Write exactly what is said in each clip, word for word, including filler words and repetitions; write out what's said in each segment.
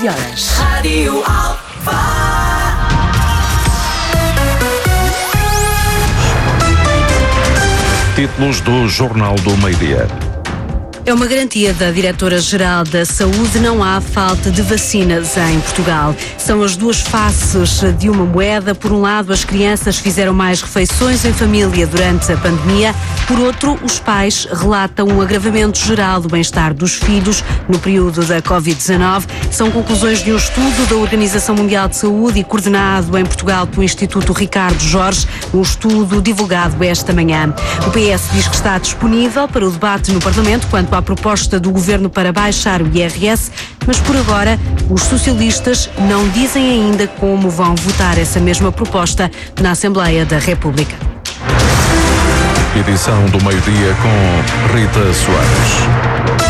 onze horas. Rádio Alfa. Títulos do Jornal do Meio-Dia. É uma garantia da Diretora-Geral da Saúde, não há falta de vacinas em Portugal. São as duas faces de uma moeda. Por um lado, as crianças fizeram mais refeições em família durante a pandemia. Por outro, os pais relatam um agravamento geral do bem-estar dos filhos no período da covid dezanove. São conclusões de um estudo da Organização Mundial de Saúde e coordenado em Portugal pelo Instituto Ricardo Jorge, um estudo divulgado esta manhã. O P S diz que está disponível para o debate no Parlamento quanto à proposta do Governo para baixar o I R S, mas por agora os socialistas não dizem ainda como vão votar essa mesma proposta na Assembleia da República. Edição do meio-dia com Rita Soares.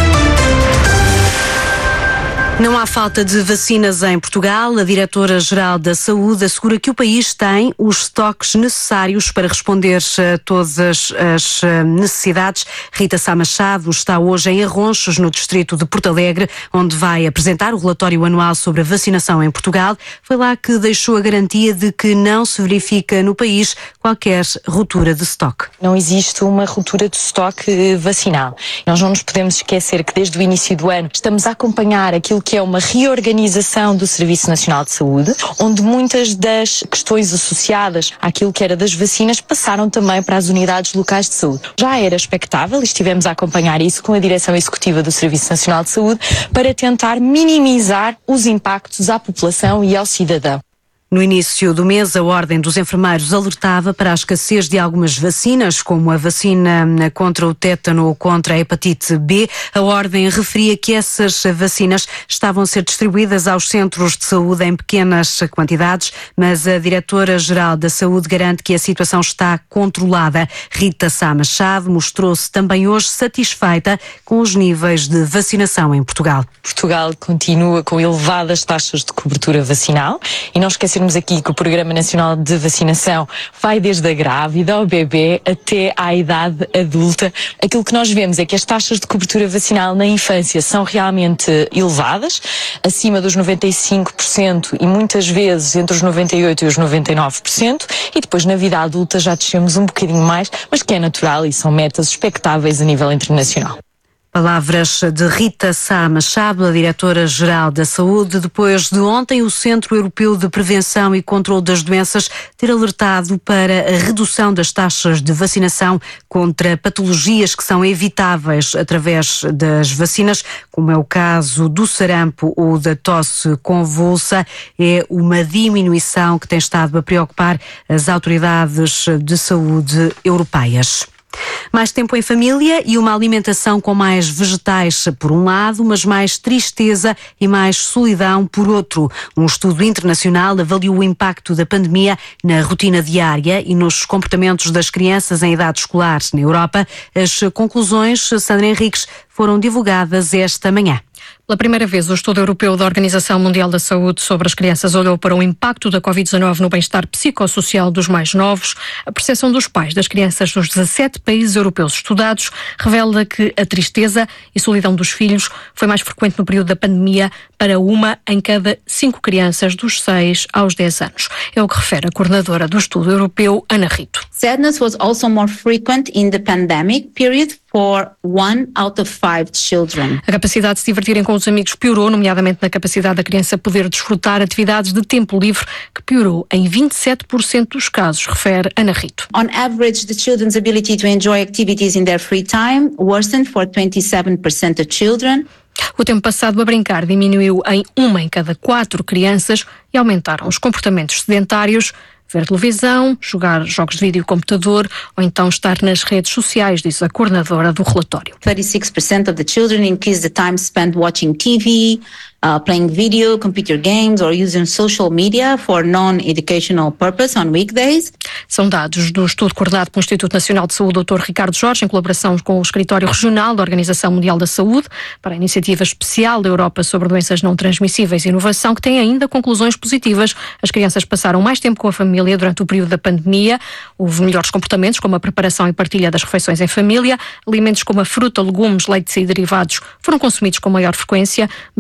Não há falta de vacinas em Portugal. A Diretora-Geral da Saúde assegura que o país tem os estoques necessários para responder a todas as necessidades. Rita Sá Machado está hoje em Arronches, no distrito de Porto Alegre, onde vai apresentar o relatório anual sobre a vacinação em Portugal. Foi lá que deixou a garantia de que não se verifica no país qualquer ruptura de estoque. Não existe uma ruptura de estoque vacinal. Nós não nos podemos esquecer que desde o início do ano estamos a acompanhar aquilo que é uma reorganização do Serviço Nacional de Saúde, onde muitas das questões associadas àquilo que era das vacinas passaram também para as unidades locais de saúde. Já era expectável, e estivemos a acompanhar isso com a Direção Executiva do Serviço Nacional de Saúde, para tentar minimizar os impactos à população e ao cidadão. No início do mês, a Ordem dos Enfermeiros alertava para a escassez de algumas vacinas, como a vacina contra o tétano ou contra a hepatite B. A Ordem referia que essas vacinas estavam a ser distribuídas aos centros de saúde em pequenas quantidades, mas a Diretora-Geral da Saúde garante que a situação está controlada. Rita Sá Machado mostrou-se também hoje satisfeita com os níveis de vacinação em Portugal. Portugal continua com elevadas taxas de cobertura vacinal e não esquecemos aqui que o Programa Nacional de Vacinação vai desde a grávida ao bebê até à idade adulta. Aquilo que nós vemos é que as taxas de cobertura vacinal na infância são realmente elevadas, acima dos noventa e cinco por cento e muitas vezes entre os noventa e oito por cento e os noventa e nove por cento, e depois na vida adulta já descemos um bocadinho mais, mas que é natural e são metas expectáveis a nível internacional. Palavras de Rita Sá Machado, a Diretora-Geral da Saúde, depois de ontem o Centro Europeu de Prevenção e Controlo das Doenças ter alertado para a redução das taxas de vacinação contra patologias que são evitáveis através das vacinas, como é o caso do sarampo ou da tosse convulsa. É uma diminuição que tem estado a preocupar as autoridades de saúde europeias. Mais tempo em família e uma alimentação com mais vegetais por um lado, mas mais tristeza e mais solidão por outro. Um estudo internacional avaliou o impacto da pandemia na rotina diária e nos comportamentos das crianças em idade escolar na Europa. As conclusões, Sandra Henriques, foram divulgadas esta manhã. Pela primeira vez, o estudo europeu da Organização Mundial da Saúde sobre as crianças olhou para o impacto da covid dezanove no bem-estar psicossocial dos mais novos. A percepção dos pais das crianças dos dezassete países europeus estudados revela que a tristeza e solidão dos filhos foi mais frequente no período da pandemia para uma em cada cinco crianças dos seis aos dez anos. É o que refere a coordenadora do estudo europeu, Ana Rito. Sadness was also more frequent in the pandemic period for one out of five children. A capacidade de se divertirem com os amigos piorou, nomeadamente na capacidade da criança poder desfrutar atividades de tempo livre, que piorou em vinte e sete por cento dos casos, refere Ana Rito. On average, the children's ability to enjoy activities in their free time worsened for twenty-seven percent of children. O tempo passado a brincar diminuiu em uma em cada quatro crianças e aumentaram os comportamentos sedentários, ver televisão, jogar jogos de vídeo e computador ou então estar nas redes sociais, diz a coordenadora do relatório. thirty-six percent of the children increased the time spent watching T V, uh, playing video, computer games or using social media for non-educational purpose on weekdays. São dados do estudo coordenado pelo Instituto Nacional de Saúde, doutor Ricardo Jorge, em colaboração com o Escritório Regional da Organização Mundial da Saúde, para a Iniciativa Especial da Europa sobre Doenças Não Transmissíveis e Inovação, que tem ainda conclusões positivas. As crianças passaram mais tempo com a família durante o período da pandemia, houve melhores comportamentos, como a preparação e partilha das refeições em família, alimentos como a fruta, legumes, leites e derivados foram consumidos com maior frequência, mas uma em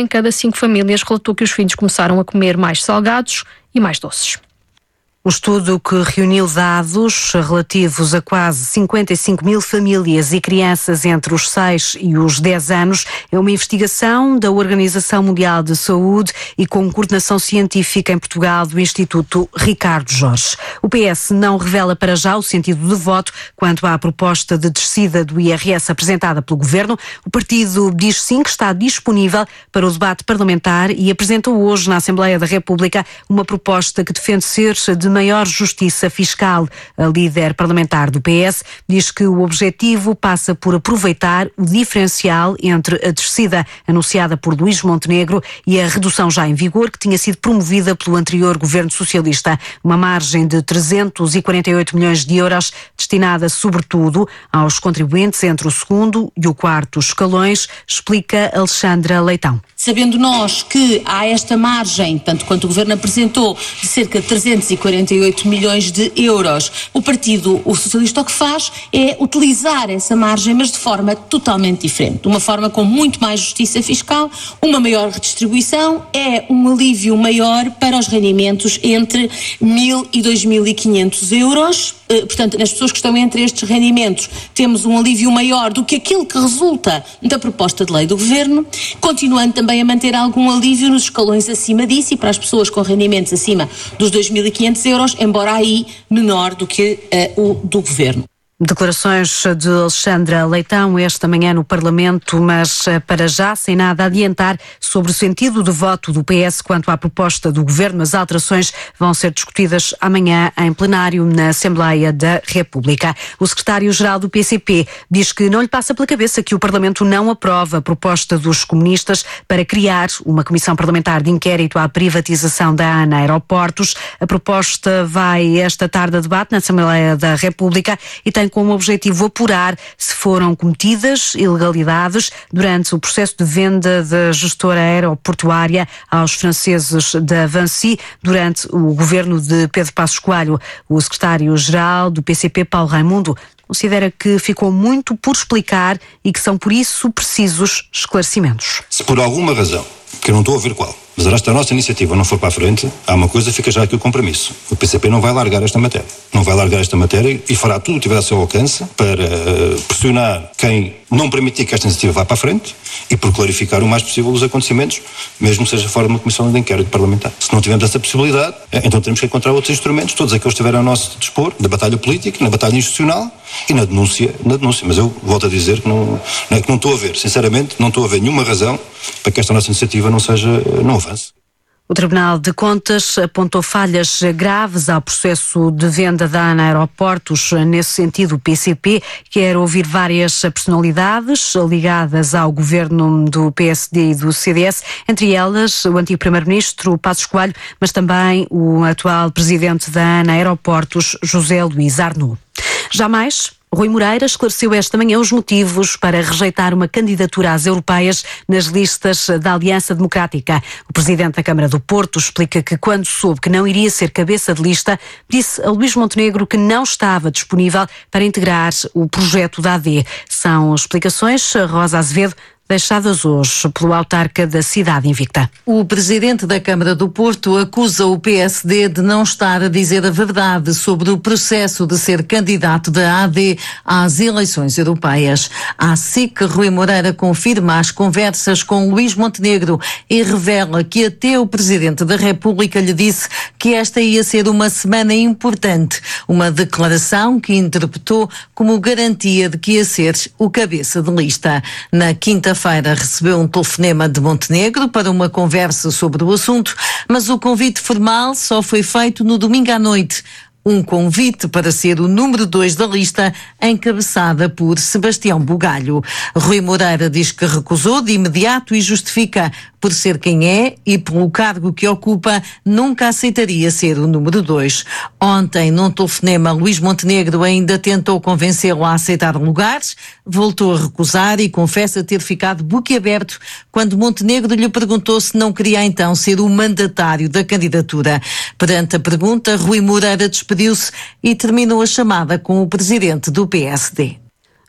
cada cinco famílias relatou que os filhos começaram a comer mais salgados e mais doces. Um estudo que reuniu dados relativos a quase cinquenta e cinco mil famílias e crianças entre os seis e os dez anos é uma investigação da Organização Mundial de Saúde e com coordenação científica em Portugal do Instituto Ricardo Jorge. O P S não revela para já o sentido de voto quanto à proposta de descida do I R S apresentada pelo Governo. O partido diz sim que está disponível para o debate parlamentar e apresentou hoje na Assembleia da República uma proposta que defende ser de maior justiça fiscal. A líder parlamentar do P S diz que o objetivo passa por aproveitar o diferencial entre a descida anunciada por Luís Montenegro e a redução já em vigor que tinha sido promovida pelo anterior governo socialista. Uma margem de trezentos e quarenta e oito milhões de euros destinada sobretudo aos contribuintes entre o segundo e o quarto escalões, explica Alexandra Leitão. Sabendo nós que há esta margem, tanto quanto o Governo apresentou, de cerca de trezentos e quarenta e oito milhões de euros, o Partido o Socialista o que faz é utilizar essa margem, mas de forma totalmente diferente. Uma forma com muito mais justiça fiscal, uma maior redistribuição, é um alívio maior para os rendimentos entre mil e dois mil e quinhentos euros. Portanto, nas pessoas que estão entre estes rendimentos, temos um alívio maior do que aquilo que resulta da proposta de lei do Governo, continuando também a manter algum alívio nos escalões acima disso e para as pessoas com rendimentos acima dos dois mil e quinhentos euros, embora aí menor do que uh, o do Governo. Declarações de Alexandra Leitão esta manhã no Parlamento, mas para já sem nada a adiantar sobre o sentido de voto do P S quanto à proposta do Governo. As alterações vão ser discutidas amanhã em plenário na Assembleia da República. O secretário-geral do P C P diz que não lhe passa pela cabeça que o Parlamento não aprova a proposta dos comunistas para criar uma comissão parlamentar de inquérito à privatização da ANA Aeroportos. A proposta vai esta tarde a debate na Assembleia da República e tem como objetivo apurar se foram cometidas ilegalidades durante o processo de venda da gestora aeroportuária aos franceses da Vinci durante o governo de Pedro Passos Coelho. O secretário-geral do P C P, Paulo Raimundo, considera que ficou muito por explicar e que são por isso precisos esclarecimentos. Se por alguma razão, que eu não estou a ver qual, mas esta nossa iniciativa não for para a frente, há uma coisa, fica já aqui o compromisso. O P C P não vai largar esta matéria. Não vai largar esta matéria e fará tudo o que tiver a seu alcance para uh, pressionar quem não permitir que esta iniciativa vá para a frente e por clarificar o mais possível os acontecimentos, mesmo que seja fora de uma comissão de inquérito parlamentar. Se não tivermos essa possibilidade, então temos que encontrar outros instrumentos, todos aqueles que estiverem ao nosso dispor, na batalha política, na batalha institucional e na denúncia, na denúncia. Mas eu volto a dizer que não, não, que não estou a ver, sinceramente, não estou a ver nenhuma razão para que esta nossa iniciativa não seja, não avance. O Tribunal de Contas apontou falhas graves ao processo de venda da ANA Aeroportos. Nesse sentido, o P C P quer ouvir várias personalidades ligadas ao governo do P S D e do C D S, entre elas o antigo primeiro-ministro Passos Coelho, mas também o atual presidente da ANA Aeroportos, José Luís Arnoux. Jamais Rui Moreira esclareceu esta manhã os motivos para rejeitar uma candidatura às europeias nas listas da Aliança Democrática. O presidente da Câmara do Porto explica que quando soube que não iria ser cabeça de lista, disse a Luís Montenegro que não estava disponível para integrar o projeto da A D. São explicações, Rosa Azevedo, deixadas hoje pelo autarca da cidade invicta. O presidente da Câmara do Porto acusa o P S D de não estar a dizer a verdade sobre o processo de ser candidato da A D às eleições europeias. A S I C, Rui Moreira confirma as conversas com Luís Montenegro e revela que até o presidente da República lhe disse que esta ia ser uma semana importante, uma declaração que interpretou como garantia de que ia ser o cabeça de lista. Na quinta feira recebeu um telefonema de Montenegro para uma conversa sobre o assunto, mas o convite formal só foi feito no domingo à noite. Um convite para ser o número dois da lista, encabeçada por Sebastião Bugalho. Rui Moreira diz que recusou de imediato e justifica: por ser quem é e pelo cargo que ocupa, nunca aceitaria ser o número dois. Ontem, num telefonema, Luís Montenegro ainda tentou convencê-lo a aceitar lugares, voltou a recusar e confessa ter ficado boquiaberto quando Montenegro lhe perguntou se não queria então ser o mandatário da candidatura. Perante a pergunta, Rui Moreira despediu-se e terminou a chamada com o presidente do P S D.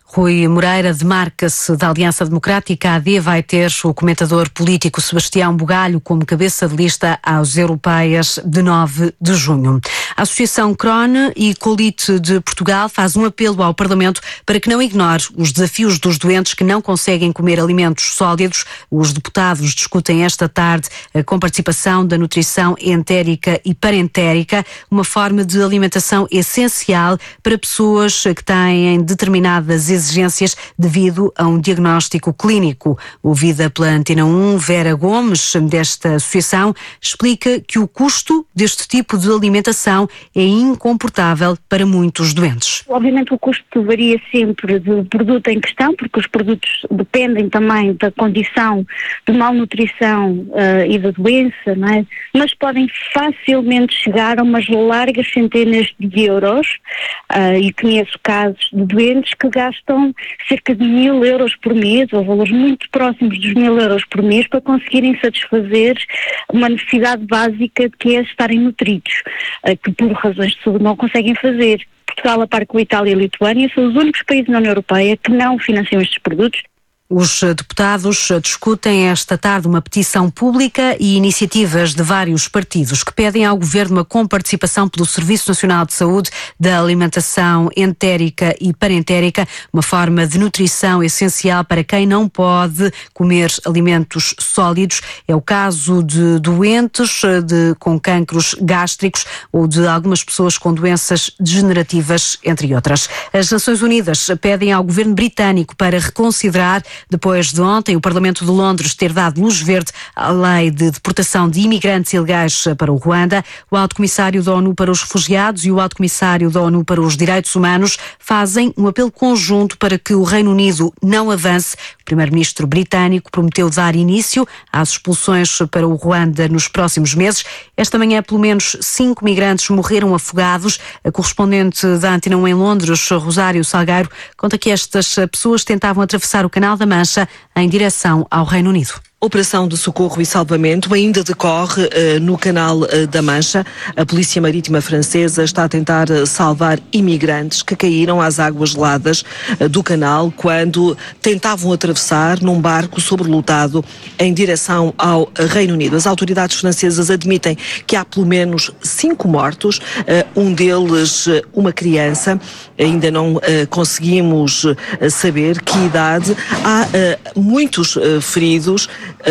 Rui Moreira demarca-se da Aliança Democrática. A AD vai ter o comentador político Sebastião Bugalho como cabeça de lista às europeias de nove de junho. A Associação Crohn e Colite de Portugal faz um apelo ao Parlamento para que não ignore os desafios dos doentes que não conseguem comer alimentos sólidos. Os deputados discutem esta tarde, com participação da nutrição entérica e parentérica, uma forma de alimentação essencial para pessoas que têm determinadas exigências devido a um diagnóstico clínico. Ouvida pela Antena um, Vera Gomes, desta associação, explica que o custo deste tipo de alimentação é incomportável para muitos doentes. Obviamente o custo varia sempre do produto em questão, porque os produtos dependem também da condição de malnutrição uh, e da doença, não é? Mas podem facilmente chegar a umas largas centenas de euros, uh, e conheço casos de doentes que gastam cerca de mil euros por mês, ou valores muito próximos dos mil euros por mês, para conseguirem satisfazer uma necessidade básica que é estarem nutridos, que por razões de saúde não conseguem fazer. Portugal, a par com a Itália e a Lituânia, são os únicos países na União Europeia que não financiam estes produtos. Os deputados discutem esta tarde uma petição pública e iniciativas de vários partidos que pedem ao Governo uma comparticipação pelo Serviço Nacional de Saúde da alimentação entérica e parentérica, uma forma de nutrição essencial para quem não pode comer alimentos sólidos. É o caso de doentes de, com cancros gástricos ou de algumas pessoas com doenças degenerativas, entre outras. As Nações Unidas pedem ao Governo britânico para reconsiderar, depois de ontem o Parlamento de Londres ter dado luz verde à lei de deportação de imigrantes ilegais para o Ruanda. O Alto Comissário da ONU para os Refugiados e o Alto Comissário da ONU para os Direitos Humanos fazem um apelo conjunto para que o Reino Unido não avance. O Primeiro-Ministro britânico prometeu dar início às expulsões para o Ruanda nos próximos meses. Esta manhã, pelo menos cinco migrantes morreram afogados. A correspondente da Antena um em Londres, Rosário Salgueiro, conta que estas pessoas tentavam atravessar o Canal da Mancha em direção ao Reino Unido. Operação de socorro e salvamento ainda decorre uh, no Canal uh, da Mancha. A Polícia Marítima Francesa está a tentar uh, salvar imigrantes que caíram às águas geladas uh, do canal quando tentavam atravessar num barco sobrelotado em direção ao Reino Unido. As autoridades francesas admitem que há pelo menos cinco mortos, uh, um deles uh, uma criança. Ainda não uh, conseguimos uh, saber que idade. Há uh, muitos uh, feridos.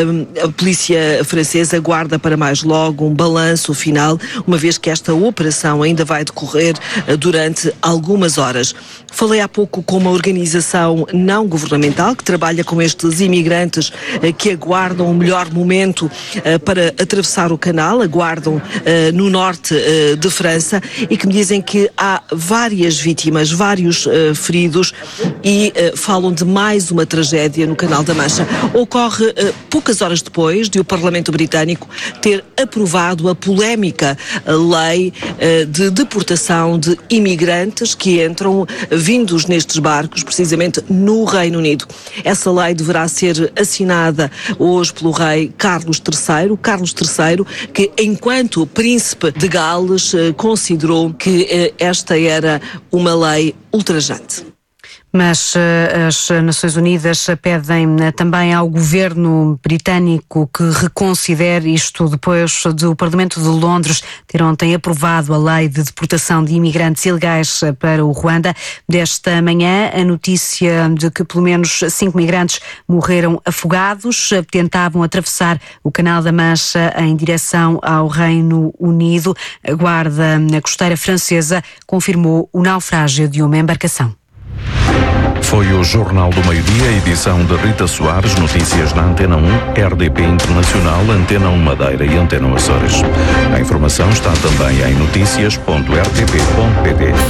A polícia francesa aguarda para mais logo um balanço final, uma vez que esta operação ainda vai decorrer durante algumas horas. Falei há pouco com uma organização não governamental que trabalha com estes imigrantes que aguardam o melhor momento para atravessar o canal, aguardam no norte de França, e que me dizem que há várias vítimas, vários feridos, e falam de mais uma tragédia no Canal da Mancha. Ocorre poucas horas depois de o Parlamento Britânico ter aprovado a polémica lei de deportação de imigrantes que entram vindos nestes barcos, precisamente no Reino Unido. Essa lei deverá ser assinada hoje pelo rei Carlos terceiro. Carlos terceiro, que enquanto príncipe de Gales considerou que esta era uma lei ultrajante. Mas uh, as Nações Unidas pedem uh, também ao governo britânico que reconsidere isto depois do Parlamento de Londres ter ontem aprovado a lei de deportação de imigrantes ilegais para o Ruanda. Desta manhã, a notícia de que pelo menos cinco migrantes morreram afogados, tentavam atravessar o Canal da Mancha em direção ao Reino Unido. A Guarda Costeira Francesa confirmou o naufrágio de uma embarcação. Foi o Jornal do Meio-Dia, edição de Rita Soares, notícias na Antena um, R D P Internacional, Antena um Madeira e Antena Açores. A informação está também em notícias ponto r t p ponto p t.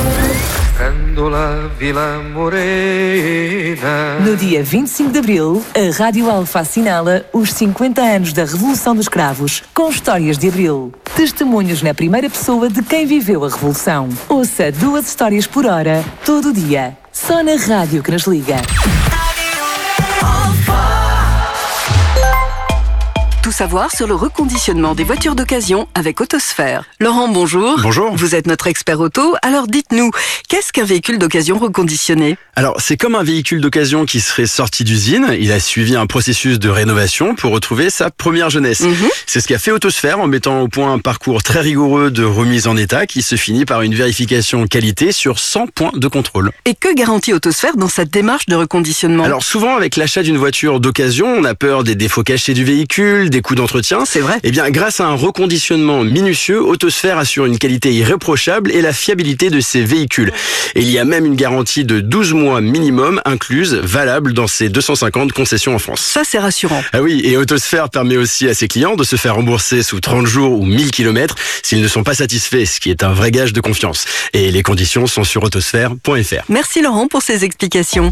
No dia vinte e cinco de abril, a Rádio Alfa assinala os cinquenta anos da Revolução dos Cravos, com histórias de abril. Testemunhos na primeira pessoa de quem viveu a Revolução. Ouça duas histórias por hora, todo dia. Só na rádio que nos liga. Tout savoir sur le reconditionnement des voitures d'occasion avec Autosphère. Laurent, bonjour. Bonjour. Vous êtes notre expert auto, alors dites-nous, qu'est-ce qu'un véhicule d'occasion reconditionné? Alors, c'est comme un véhicule d'occasion qui serait sorti d'usine. Il a suivi un processus de rénovation pour retrouver sa première jeunesse. Mmh. C'est ce qu'a fait Autosphère en mettant au point un parcours très rigoureux de remise en état qui se finit par une vérification qualité sur cent points de contrôle. Et que garantit Autosphère dans sa démarche de reconditionnement? Alors, souvent, avec l'achat d'une voiture d'occasion, on a peur des défauts cachés du véhicule, des coûts d'entretien. C'est vrai. Eh bien, grâce à un reconditionnement minutieux, Autosphère assure une qualité irréprochable et la fiabilité de ses véhicules. Et il y a même une garantie de douze mois minimum incluse, valable dans ses deux cent cinquante concessions en France. Ça, c'est rassurant. Ah oui, et Autosphère permet aussi à ses clients de se faire rembourser sous trente jours ou mille kilomètres s'ils ne sont pas satisfaits, ce qui est un vrai gage de confiance. Et les conditions sont sur autosphère point f r. Merci Laurent pour ces explications.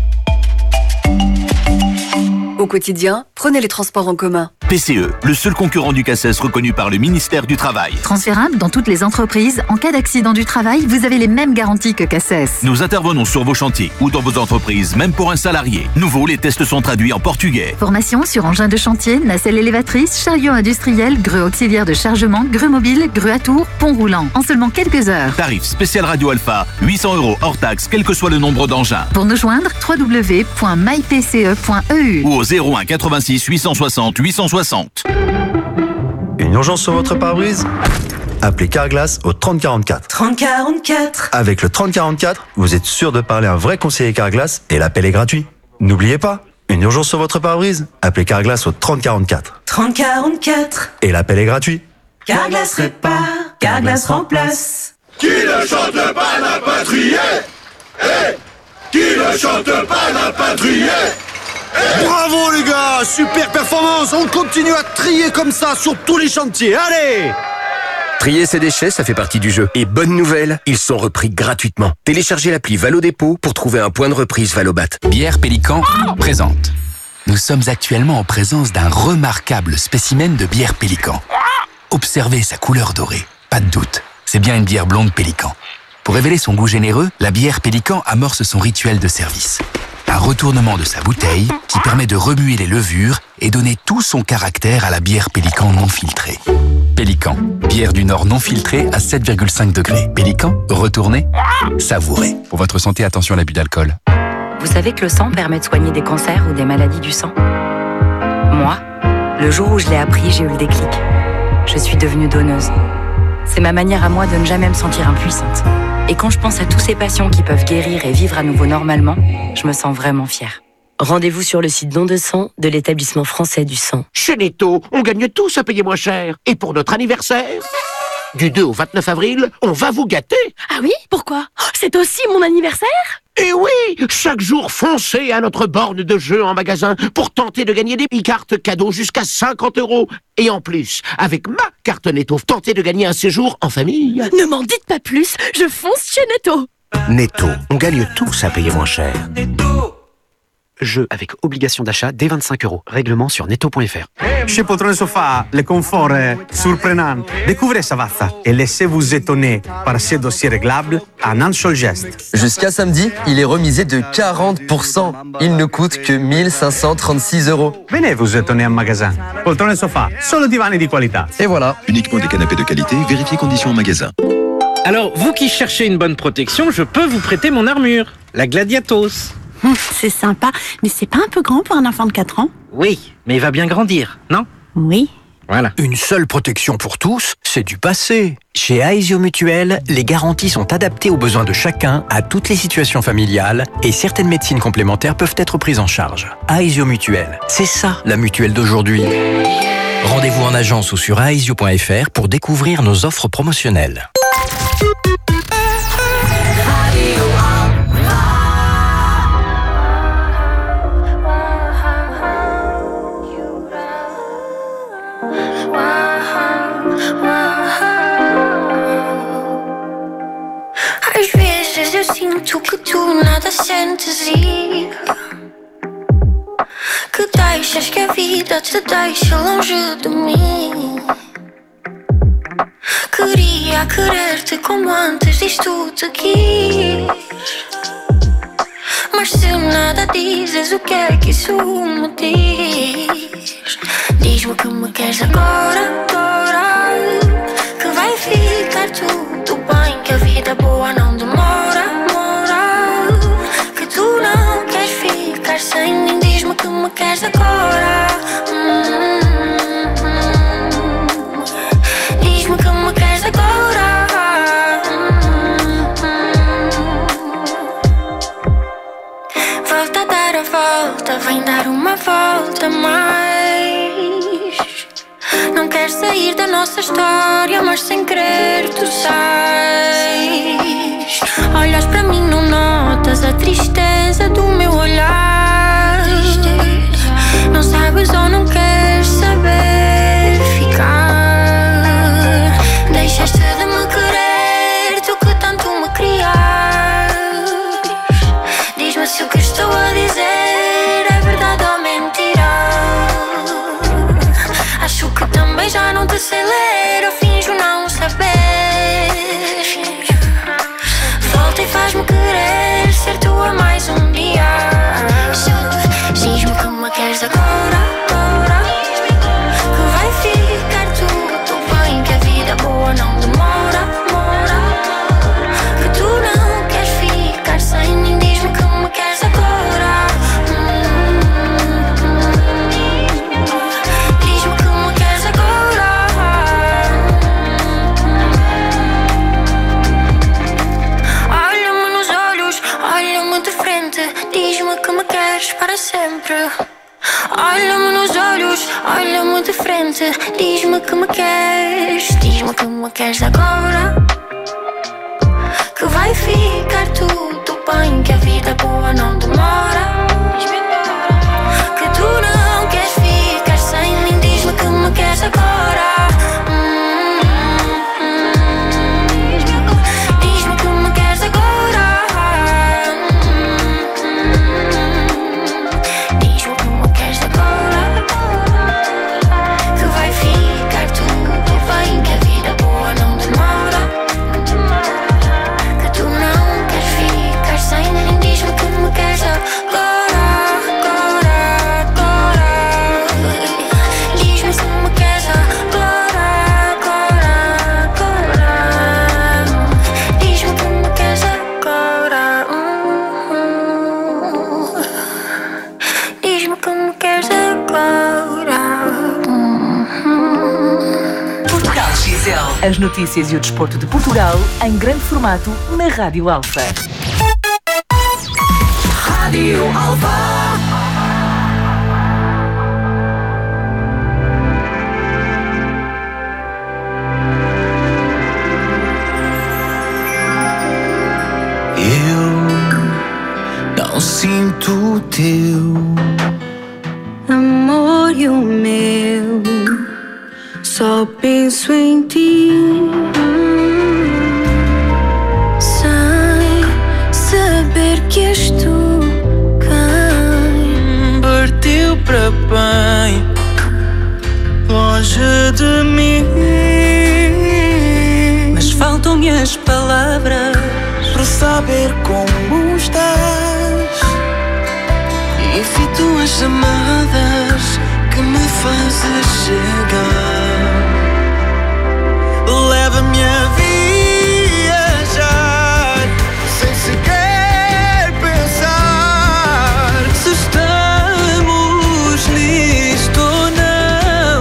Au quotidien, prenez les transports en commun. P C E, le seul concurrent du C A S S reconnu par le ministère du Travail. Transférable dans toutes les entreprises, en cas d'accident du travail, vous avez les mêmes garanties que C A S S. Nous intervenons sur vos chantiers ou dans vos entreprises, même pour un salarié. Nouveau, les tests sont traduits en portugais. Formation sur engins de chantier, nacelle élévatrice, chariot industriel, grue auxiliaire de chargement, grue mobile, grue à tour, pont roulant. En seulement quelques heures. Tarif spécial Radio Alpha, huit cents euros hors taxe, quel que soit le nombre d'engins. Pour nous joindre, w w w point my p c e point e u ou au zéro un quatre-vingt-six huit cent soixante huit cent soixante. Une urgence sur votre pare-brise? Appelez Carglass au trente quarante-quatre. trente quarante-quatre. Avec le trente quarante-quatre, vous êtes sûr de parler à un vrai conseiller Carglass et l'appel est gratuit. N'oubliez pas, une urgence sur votre pare-brise? Appelez Carglass au trente quarante-quatre. trente quarante-quatre. Et l'appel est gratuit. Carglass répare, Carglass remplace. Qui ne chante pas n'a pas trié. Hey, qui ne chante pas n'a pas trié. Bravo les gars, super performance, on continue à trier comme ça sur tous les chantiers, allez! Trier ses déchets, ça fait partie du jeu. Et bonne nouvelle, ils sont repris gratuitement. Téléchargez l'appli Valo Dépôt pour trouver un point de reprise Valobat. Bière Pélican présente. Nous sommes actuellement en présence d'un remarquable spécimen de bière Pélican. Observez sa couleur dorée, pas de doute, c'est bien une bière blonde Pélican. Pour révéler son goût généreux, la bière Pélican amorce son rituel de service. Un retournement de sa bouteille qui permet de remuer les levures et donner tout son caractère à la bière Pélican non filtrée. Pélican, bière du Nord non filtrée à sept virgule cinq degrés. Pélican, retournez, savourez. Pour votre santé, attention à l'abus d'alcool. Vous savez que le sang permet de soigner des cancers ou des maladies du sang? Moi, le jour où je l'ai appris, j'ai eu le déclic. Je suis devenue donneuse. C'est ma manière à moi de ne jamais me sentir impuissante. Et quand je pense à tous ces patients qui peuvent guérir et vivre à nouveau normalement, je me sens vraiment fière. Rendez-vous sur le site don de sang de l'établissement français du sang. Chez Netto, on gagne tous à payer moins cher. Et pour notre anniversaire, du deux au vingt-neuf avril, on va vous gâter. Ah oui? Pourquoi? C'est aussi mon anniversaire? Et oui, chaque jour, foncez à notre borne de jeu en magasin pour tenter de gagner des e-cartes cadeaux jusqu'à cinquante euros. Et en plus, avec ma carte Netto, tentez de gagner un séjour en famille. Ne m'en dites pas plus, je fonce chez Netto. Netto, on gagne tous à payer moins cher. Jeu avec obligation d'achat dès vingt-cinq euros. Règlement sur netto point f r. Chez Poltrone Sofa, le confort est surprenant. Découvrez Savazza et laissez-vous étonner par ses dossiers réglables à un seul geste. Jusqu'à samedi, il est remisé de quarante pour cent. Il ne coûte que mille cinq cent trente-six euros. Venez vous étonner en magasin. Poltrone Sofa, solo divani di qualità. Et voilà. Uniquement des canapés de qualité, vérifiez conditions en magasin. Alors, vous qui cherchez une bonne protection, je peux vous prêter mon armure, la Gladiatos. Hum, c'est sympa, mais c'est pas un peu grand pour un enfant de quatre ans? Oui, mais il va bien grandir, non? Oui. Voilà. Une seule protection pour tous, c'est du passé. Chez Aesio Mutuel, les garanties sont adaptées aux besoins de chacun, à toutes les situations familiales, et certaines médecines complémentaires peuvent être prises en charge. Aesio Mutuel, c'est ça la mutuelle d'aujourd'hui. Rendez-vous en agence ou sur aesio point f r pour découvrir nos offres promotionnelles. Às vezes eu sinto que tu nada sentes e que deixas que a vida te deixe longe de mim. Queria querer-te como antes disto te quis, mas se nada dizes, o que é que isso me diz? Diz-me que me queres agora, agora, que vai ficar tudo bem, que a vida boa não demora, demora, que tu não queres ficar sem mim, diz-me que me queres agora. Hum, hum, diz-me que me queres agora. Hum, volta a dar a volta, vem dar uma volta mais. Não queres sair da nossa história, mas sem querer tu sais. Olhas para mim, não notas a tristeza do meu olhar. Não sabes ou não queres saber ficar. Deixaste de me querer, tu que tanto me crias. Diz-me se o que estou a dizer é verdade ou mentira. Acho que também já não te sei ler, ou finjo não saber. Volta e faz-me querer ser tua mais um dia. Diz-me que me queres agora, agora, que vai ficar tudo bem, que a vida boa não demora, demora, que tu não queres ficar sem mim, diz-me que me queres agora. Hum, diz-me que me queres agora. Olha-me nos olhos, olha-me de frente, diz-me que me queres para sempre. Olha-me nos olhos, olha-me de frente, diz-me que me queres, diz-me que me queres agora, que vai ficar tudo bem, que a vida boa não demora, que tu não queres ficar sem mim, diz-me que me queres agora. Hum, hum, diz-me que me queres agora. As notícias e o desporto de Portugal em grande formato na Rádio Alfa. Rádio Alfa. Eu não sinto o teu amor e o meu, só penso em ti, sem saber que és tu quem partiu para bem, longe de mim. Mas faltam-me as palavras para saber como estás. Evito as chamadas que me fazes chegar. Leva-me a viajar sem sequer pensar se estamos nisto ou não.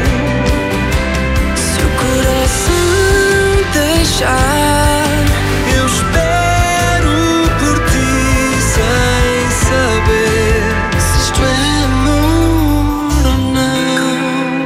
Se o coração deixar, eu espero por ti sem saber se isto é amor ou não.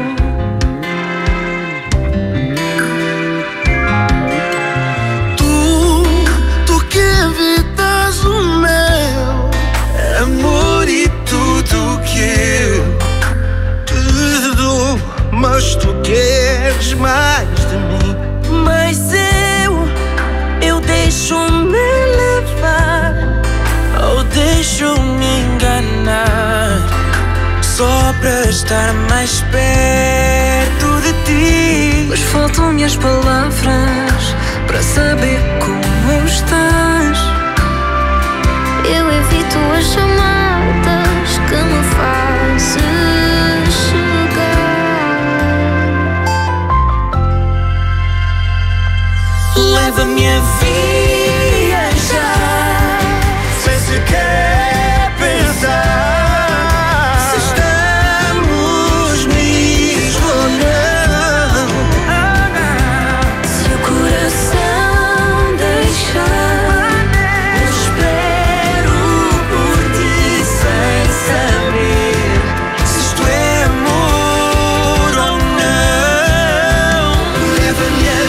Tu, tu que evitas o meu amor e tudo que eu te dou, mas tu queres mais de mim. Mas eu, eu deixo-me levar, ou deixo-me enganar, só para estar mais perto de ti. mas faltam-me as palavras para saber como estás. Eu evito as chamadas que me fazes chegar. leva-me a viajar. Sem sequer pensar se estamos nisto ou não. Se o coração deixar, eu espero por ti sem saber se isto é amor ou não. Leva-me a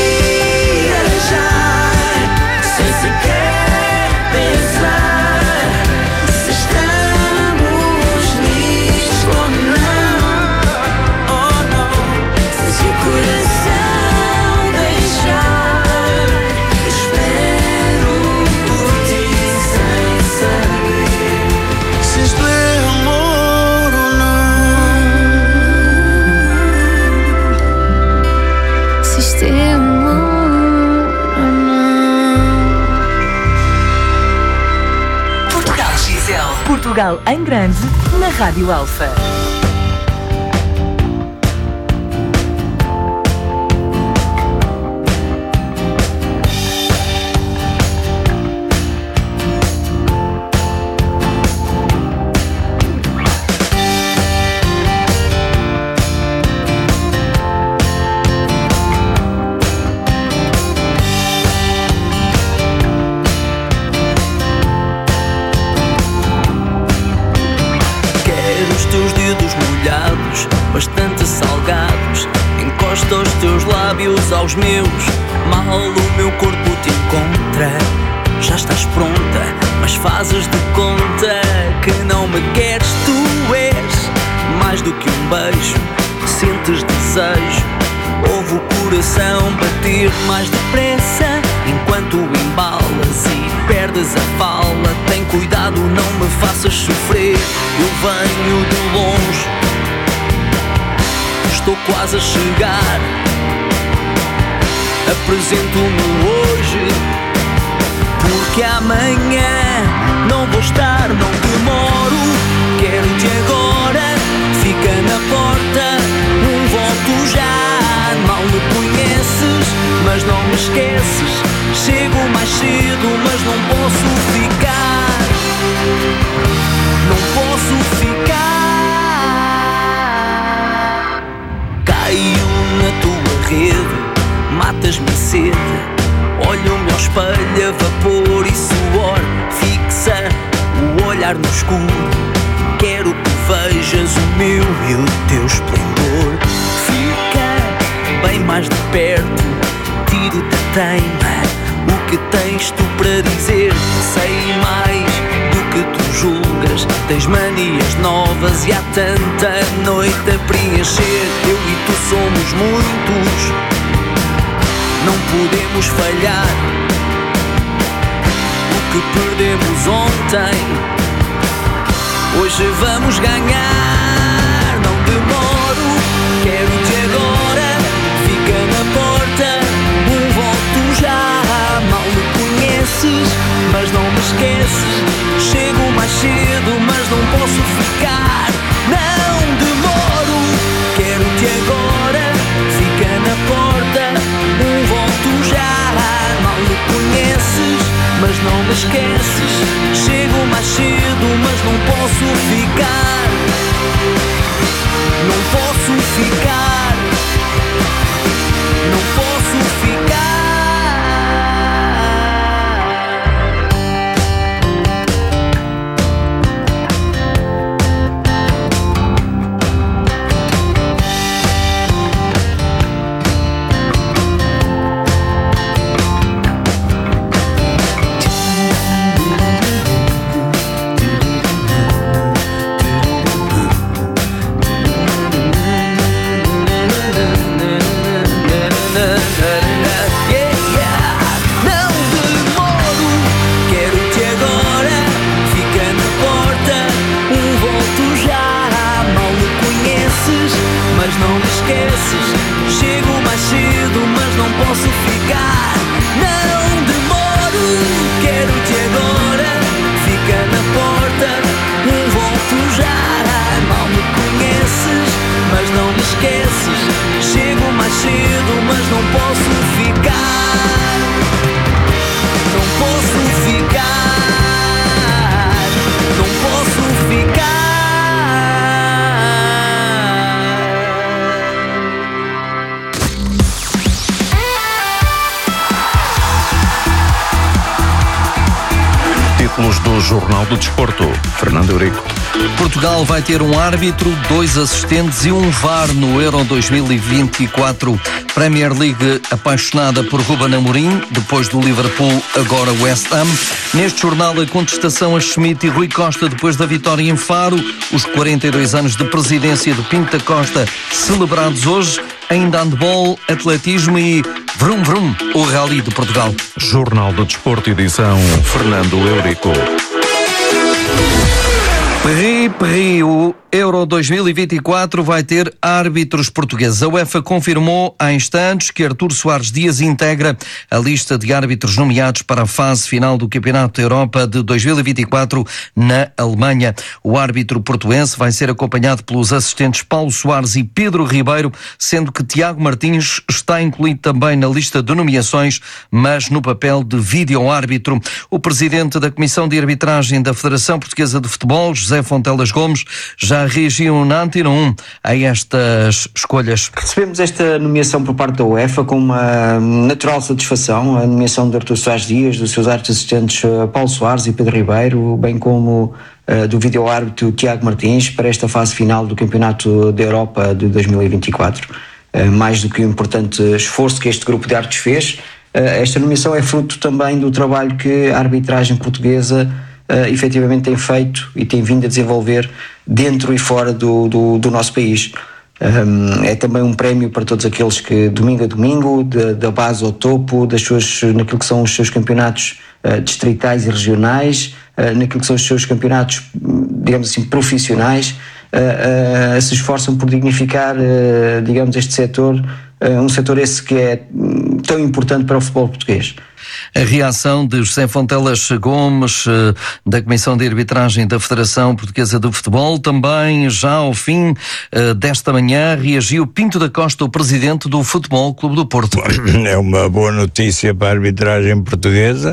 viajar sem sequer pensar se estamos nisto ou não. Oh não. Se o coração deixar, eu espero por ti sem saber se isto é amor ou não. Se isto é amor ou não. Portugal X L. Portugal em grande na Rádio Alfa. Quero os teus dedos molhados, bastante salgados. Encosta os teus lábios aos meus. Mal o meu corpo te encontra. Já estás pronta, mas fazes de conta que não me queres. Tu és mais do que um beijo. Sentes desejo, ouve o coração bater mais depressa enquanto embalas e perdes a fala. Tem cuidado, não me faças sofrer. Eu venho de longe, estou quase a chegar. Apresento-me hoje, porque amanhã não vou estar, não demoro. Quero-te agora, fica na porta, não volto já. Mal me conheces, mas não me esqueces. Chego mais cedo, mas não posso ficar. Não posso ficar. Caio na tua rede, matas-me sede. Olho-me ao espelho a vapor e suor. Fixa o olhar no escuro. Quero que vejas o meu e o teu esplendor. Fica bem mais de perto, tiro-te a teima. O que tens tu para dizer? Sei mais do que tu julgas. Tens manias novas e há tanta noite a preencher. Eu e tu somos muitos, não podemos falhar. O que perdemos ontem, hoje vamos ganhar. Não demoro, quero-te agora, fica na porta, não volto já. Mal me conheces, mas não me esqueces. Chego mais cedo, mas não posso ficar. Não demoro, quero-te agora, fica na porta, não volto já. Mal me conheces, mas não me esqueces. Chego mais cedo, mas não posso ficar. Não posso ficar. Não posso ficar. Títulos do Jornal do Desporto. Fernando Eurico. Portugal vai ter um árbitro, dois assistentes e um V A R no Euro dois mil e vinte e quatro. Premier League apaixonada por Ruben Amorim, depois do Liverpool, agora West Ham. Neste jornal, a contestação a Schmidt e Rui Costa depois da vitória em Faro. Os quarenta e dois anos de presidência de Pinto da Costa celebrados hoje. Ainda handball, atletismo e vrum vrum, o Rally de Portugal. Jornal do Desporto, edição Fernando Eurico. Perri, perri, o Euro dois mil e vinte e quatro vai ter árbitros portugueses. A UEFA confirmou há instantes que Artur Soares Dias integra a lista de árbitros nomeados para a fase final do Campeonato da Europa de dois mil e vinte e quatro na Alemanha. O árbitro portuense vai ser acompanhado pelos assistentes Paulo Soares e Pedro Ribeiro, sendo que Tiago Martins está incluído também na lista de nomeações, mas no papel de vídeo-árbitro. O presidente da Comissão de Arbitragem da Federação Portuguesa de Futebol, José Fontelas Gomes, já reagiu na Antena um a estas escolhas. Recebemos esta nomeação por parte da UEFA com uma natural satisfação, a nomeação de Artur Soares Dias, dos seus árbitros assistentes Paulo Soares e Pedro Ribeiro, bem como uh, do vídeo-árbitro Tiago Martins, para esta fase final do Campeonato da Europa de dois mil e vinte e quatro. Uh, mais do que um importante esforço que este grupo de árbitros fez, uh, esta nomeação é fruto também do trabalho que a arbitragem portuguesa Uh, efetivamente tem feito e tem vindo a desenvolver dentro e fora do, do, do nosso país. Um, é também um prémio para todos aqueles que, domingo a domingo, de, da base ao topo, das suas, naquilo que são os seus campeonatos uh, distritais e regionais, uh, naquilo que são os seus campeonatos, digamos assim, profissionais, uh, uh, se esforçam por dignificar, uh, digamos, este setor, uh, um setor esse que é tão importante para o futebol português. A reação de José Fontelas Gomes, da Comissão de Arbitragem da Federação Portuguesa de Futebol. Também, já ao fim desta manhã, reagiu Pinto da Costa, o presidente do Futebol Clube do Porto. É uma boa notícia para a arbitragem portuguesa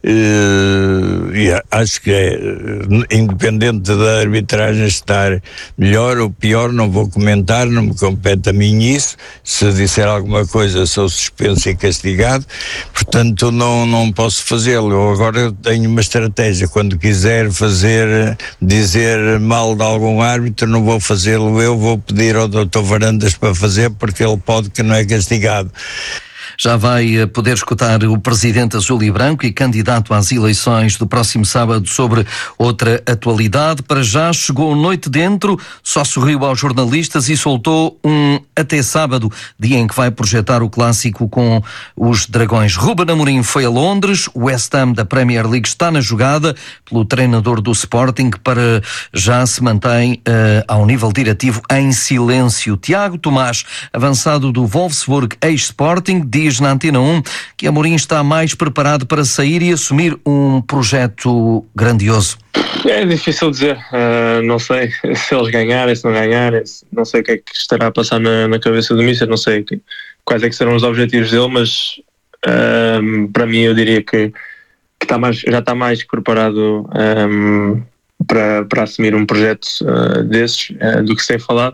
e acho que é, independente da arbitragem estar melhor ou pior, não vou comentar, não me compete a mim isso. Se disser alguma coisa sou suspenso e castigado, portanto não, não posso fazê-lo. Eu agora tenho uma estratégia, quando quiser fazer, dizer mal de algum árbitro, não vou fazê-lo eu, vou pedir ao doutor Varandas para fazer, porque ele pode que não é castigado. Já vai poder escutar o presidente azul e branco e candidato às eleições do próximo sábado sobre outra atualidade. Para já chegou noite dentro, só sorriu aos jornalistas e soltou um até sábado, dia em que vai projetar o clássico com os Dragões. Ruben Amorim foi a Londres, o West Ham da Premier League está na jogada pelo treinador do Sporting, que para já se mantém uh, ao nível diretivo em silêncio. Tiago Tomás, avançado do Wolfsburg ex-Sporting, diz na Antena um que Amorim está mais preparado para sair e assumir um projeto grandioso. É difícil dizer, uh, não sei se eles ganharem, se não ganharem, não sei o que é que estará a passar na, na cabeça do Mister, não sei que, quais é que serão os objetivos dele, mas uh, para mim eu diria que, que está mais, já está mais preparado um, para, para assumir um projeto uh, desses uh, do que se tem falado.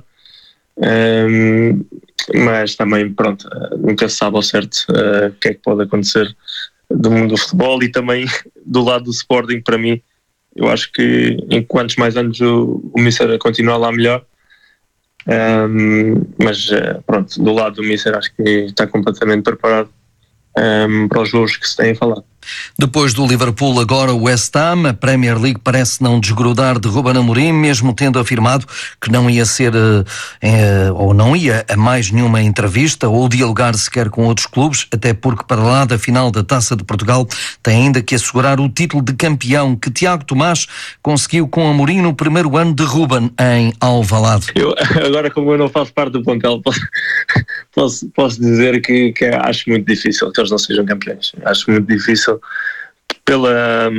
Um, mas também, pronto, nunca se sabe ao certo uh, o que é que pode acontecer do mundo do futebol e também do lado do Sporting. Para mim, eu acho que em quantos mais anos o, o Mister continuar lá, melhor. Um, mas uh, pronto, do lado do Mister acho que está completamente preparado um, para os jogos que se têm falado. Depois do Liverpool, agora o West Ham. A Premier League parece não desgrudar de Ruben Amorim, mesmo tendo afirmado que não ia ser eh, ou não ia a mais nenhuma entrevista ou dialogar sequer com outros clubes, até porque para lá da final da Taça de Portugal tem ainda que assegurar o título de campeão que Tiago Tomás conseguiu com Amorim no primeiro ano de Ruben em Alvalade. Eu, agora, como eu não faço parte do plantel, posso, posso, posso dizer que, que acho muito difícil que eles não sejam campeões. Acho muito difícil pela,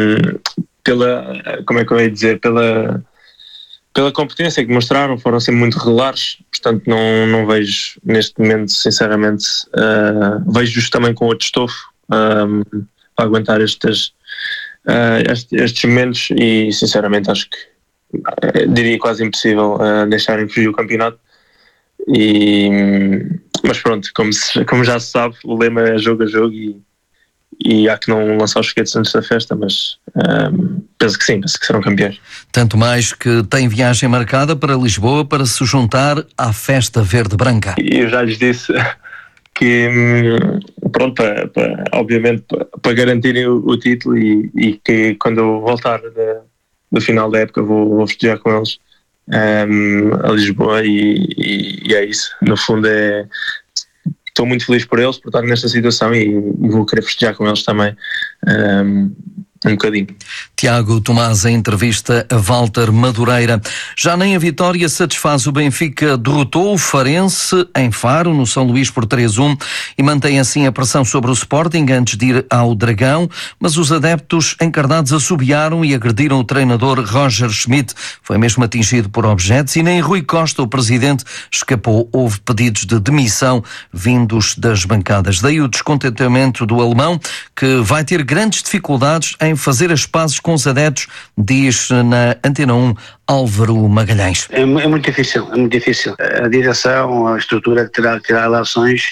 pela como é que eu ia dizer, pela, pela competência que mostraram, foram sempre muito regulares, portanto não, não vejo neste momento, sinceramente, uh, vejo-os também com outro estofo um, para aguentar estes, uh, estes, estes momentos e sinceramente acho que uh, diria quase impossível uh, deixarem fugir o campeonato. E, mas pronto, como, se, como já se sabe, o lema é jogo a jogo e E há que não lançar os foguetes antes da festa, mas Um, penso que sim, penso que serão campeões. Tanto mais que tem viagem marcada para Lisboa para se juntar à Festa Verde-Branca. E eu já lhes disse que, pronto, para, para, obviamente para, para garantirem o, o título e, e que quando eu voltar da, do final da época vou, vou festejar com eles um, a Lisboa e, e, e é isso. No fundo é... Estou muito feliz por eles, por estar nesta situação e, e vou querer festejar com eles também um, um bocadinho. Tiago Tomás, em entrevista a Walter Madureira. Já nem a vitória satisfaz o Benfica, derrotou o Farense em Faro, no São Luís, por três a um e mantém assim a pressão sobre o Sporting antes de ir ao Dragão, mas os adeptos encarnados assobiaram e agrediram o treinador Roger Schmidt. Foi mesmo atingido por objetos e nem Rui Costa, o presidente, escapou. Houve pedidos de demissão vindos das bancadas. Daí o descontentamento do alemão, que vai ter grandes dificuldades em fazer as pazes com os adeptos, diz na Antena um Álvaro Magalhães. É, é muito difícil, é muito difícil. A direção, a estrutura que terá que tirar relações,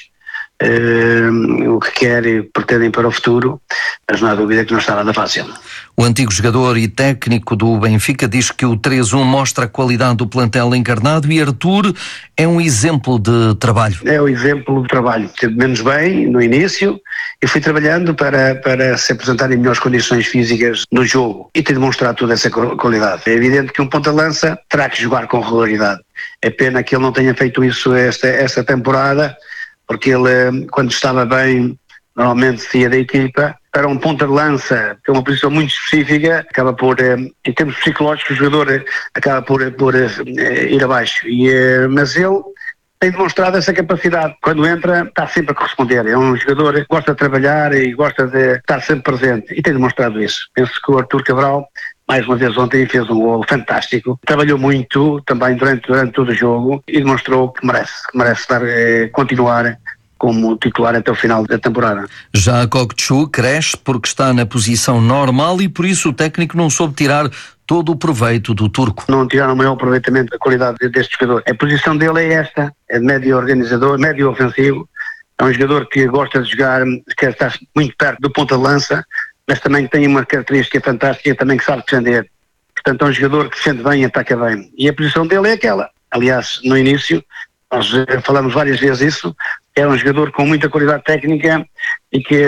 uh, o que quer e pretendem para o futuro, mas não há dúvida que não está nada fácil. O antigo jogador e técnico do Benfica diz que o três a um mostra a qualidade do plantel encarnado e Arthur é um exemplo de trabalho. É o exemplo de trabalho. Tive menos bem no início e fui trabalhando para, para se apresentar em melhores condições físicas no jogo e ter demonstrado toda essa qualidade. É evidente que um ponta-lança terá que jogar com regularidade. É pena que ele não tenha feito isso esta, esta temporada, porque ele, quando estava bem, normalmente saía da equipa. Para um ponta-lança, que é uma posição muito específica, acaba por, em termos psicológicos, o jogador acaba por, por ir abaixo. E, mas ele tem demonstrado essa capacidade. Quando entra, está sempre a corresponder. É um jogador que gosta de trabalhar e gosta de estar sempre presente. E tem demonstrado isso. Penso que o Arthur Cabral, mais uma vez ontem, fez um gol fantástico. Trabalhou muito também durante, durante todo o jogo e demonstrou que merece, que merece estar, eh, continuar como titular até o final da temporada. Já Kokchu cresce porque está na posição normal e por isso o técnico não soube tirar todo o proveito do turco. Não tiraram o maior aproveitamento da qualidade deste jogador. A posição dele é esta, é de médio organizador, médio ofensivo. É um jogador que gosta de jogar, quer estar muito perto do ponta-lança, mas também tem uma característica fantástica, também que sabe defender. Portanto, é um jogador que defende bem e ataca bem. E a posição dele é aquela. Aliás, no início, nós falamos várias vezes isso, é um jogador com muita qualidade técnica e que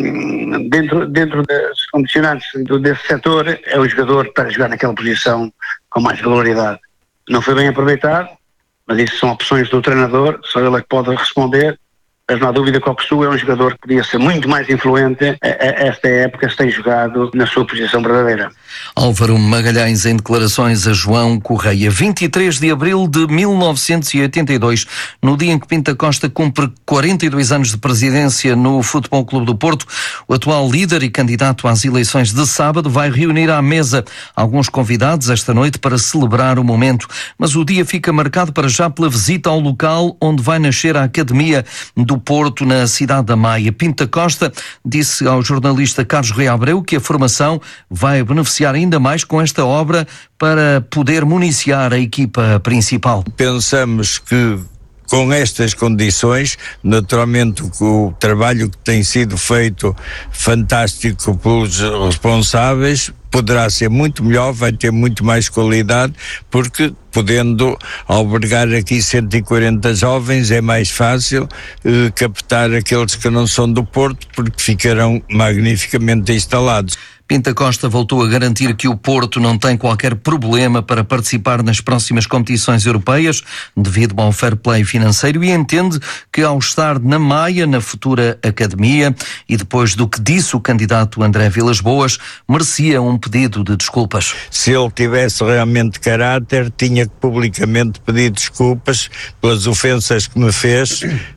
dentro, dentro das condicionantes desse setor é o jogador para jogar naquela posição com mais regularidade. Não foi bem aproveitado, mas isso são opções do treinador, só ele é que pode responder. Mas não há dúvida que o Kokchu é um jogador que podia ser muito mais influente a, a esta época se tem jogado na sua posição verdadeira. Álvaro Magalhães em declarações a João Correia. vinte e três de abril de mil novecentos e oitenta e dois, no dia em que Pinto Costa cumpre quarenta e dois anos de presidência no Futebol Clube do Porto, o atual líder e candidato às eleições de sábado vai reunir à mesa alguns convidados esta noite para celebrar o momento. Mas o dia fica marcado para já pela visita ao local onde vai nascer a Academia do Porto, na cidade da Maia. Pinto Costa disse ao jornalista Carlos Rui Abreu que a formação vai beneficiar ainda mais com esta obra para poder municiar a equipa principal. Pensamos que com estas condições, naturalmente o trabalho que tem sido feito fantástico pelos responsáveis poderá ser muito melhor, vai ter muito mais qualidade, porque podendo albergar aqui cento e quarenta jovens é mais fácil eh, captar aqueles que não são do Porto, porque ficarão magnificamente instalados. Pinto Costa voltou a garantir que o Porto não tem qualquer problema para participar nas próximas competições europeias devido ao fair play financeiro e entende que ao estar na Maia, na futura academia, e depois do que disse o candidato André Vilas Boas, merecia um pedido de desculpas. Se ele tivesse realmente caráter, tinha que publicamente pedir desculpas pelas ofensas que me fez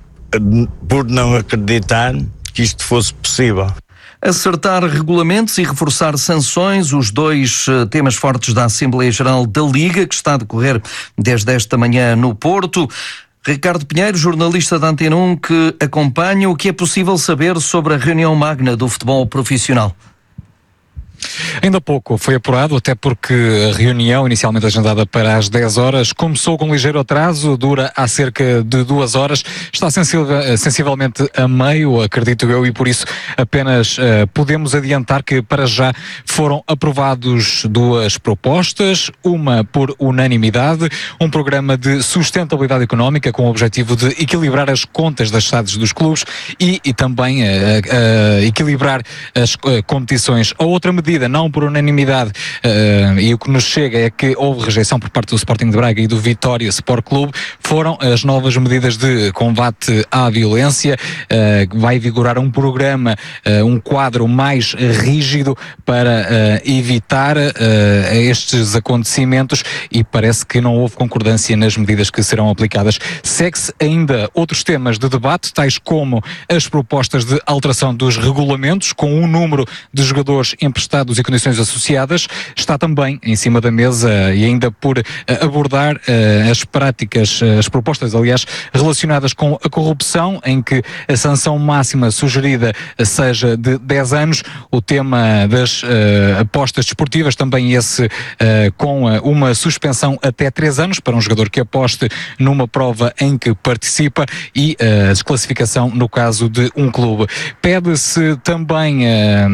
por não acreditar que isto fosse possível. Acertar regulamentos e reforçar sanções, os dois uh, temas fortes da Assembleia Geral da Liga, que está a decorrer desde esta manhã no Porto. Ricardo Pinheiro, jornalista da Antena um, que acompanha o que é possível saber sobre a reunião magna do futebol profissional. Ainda pouco foi apurado, até porque a reunião, inicialmente agendada para as dez horas, começou com um ligeiro atraso, dura há cerca de duas horas, está sensivelmente a meio, acredito eu, e por isso apenas uh, podemos adiantar que para já foram aprovados duas propostas, uma por unanimidade, um programa de sustentabilidade económica com o objetivo de equilibrar as contas das S A Ds dos clubes e, e também uh, uh, equilibrar as uh, competições. A outra medida, não por unanimidade, uh, e o que nos chega é que houve rejeição por parte do Sporting de Braga e do Vitória Sport Clube, foram as novas medidas de combate à violência. Uh, vai vigorar um programa, uh, um quadro mais rígido para uh, evitar uh, estes acontecimentos, e parece que não houve concordância nas medidas que serão aplicadas. Segue-se ainda outros temas de debate, tais como as propostas de alteração dos regulamentos, com um número de jogadores emprestados e condições associadas. Está também em cima da mesa, e ainda por uh, abordar uh, as práticas, uh, as propostas, aliás, relacionadas com a corrupção, em que a sanção máxima sugerida uh, seja de dez anos. O tema das uh, apostas desportivas, também esse uh, com uh, uma suspensão até três anos para um jogador que aposte numa prova em que participa, e a uh, desclassificação no caso de um clube. Pede-se também uh,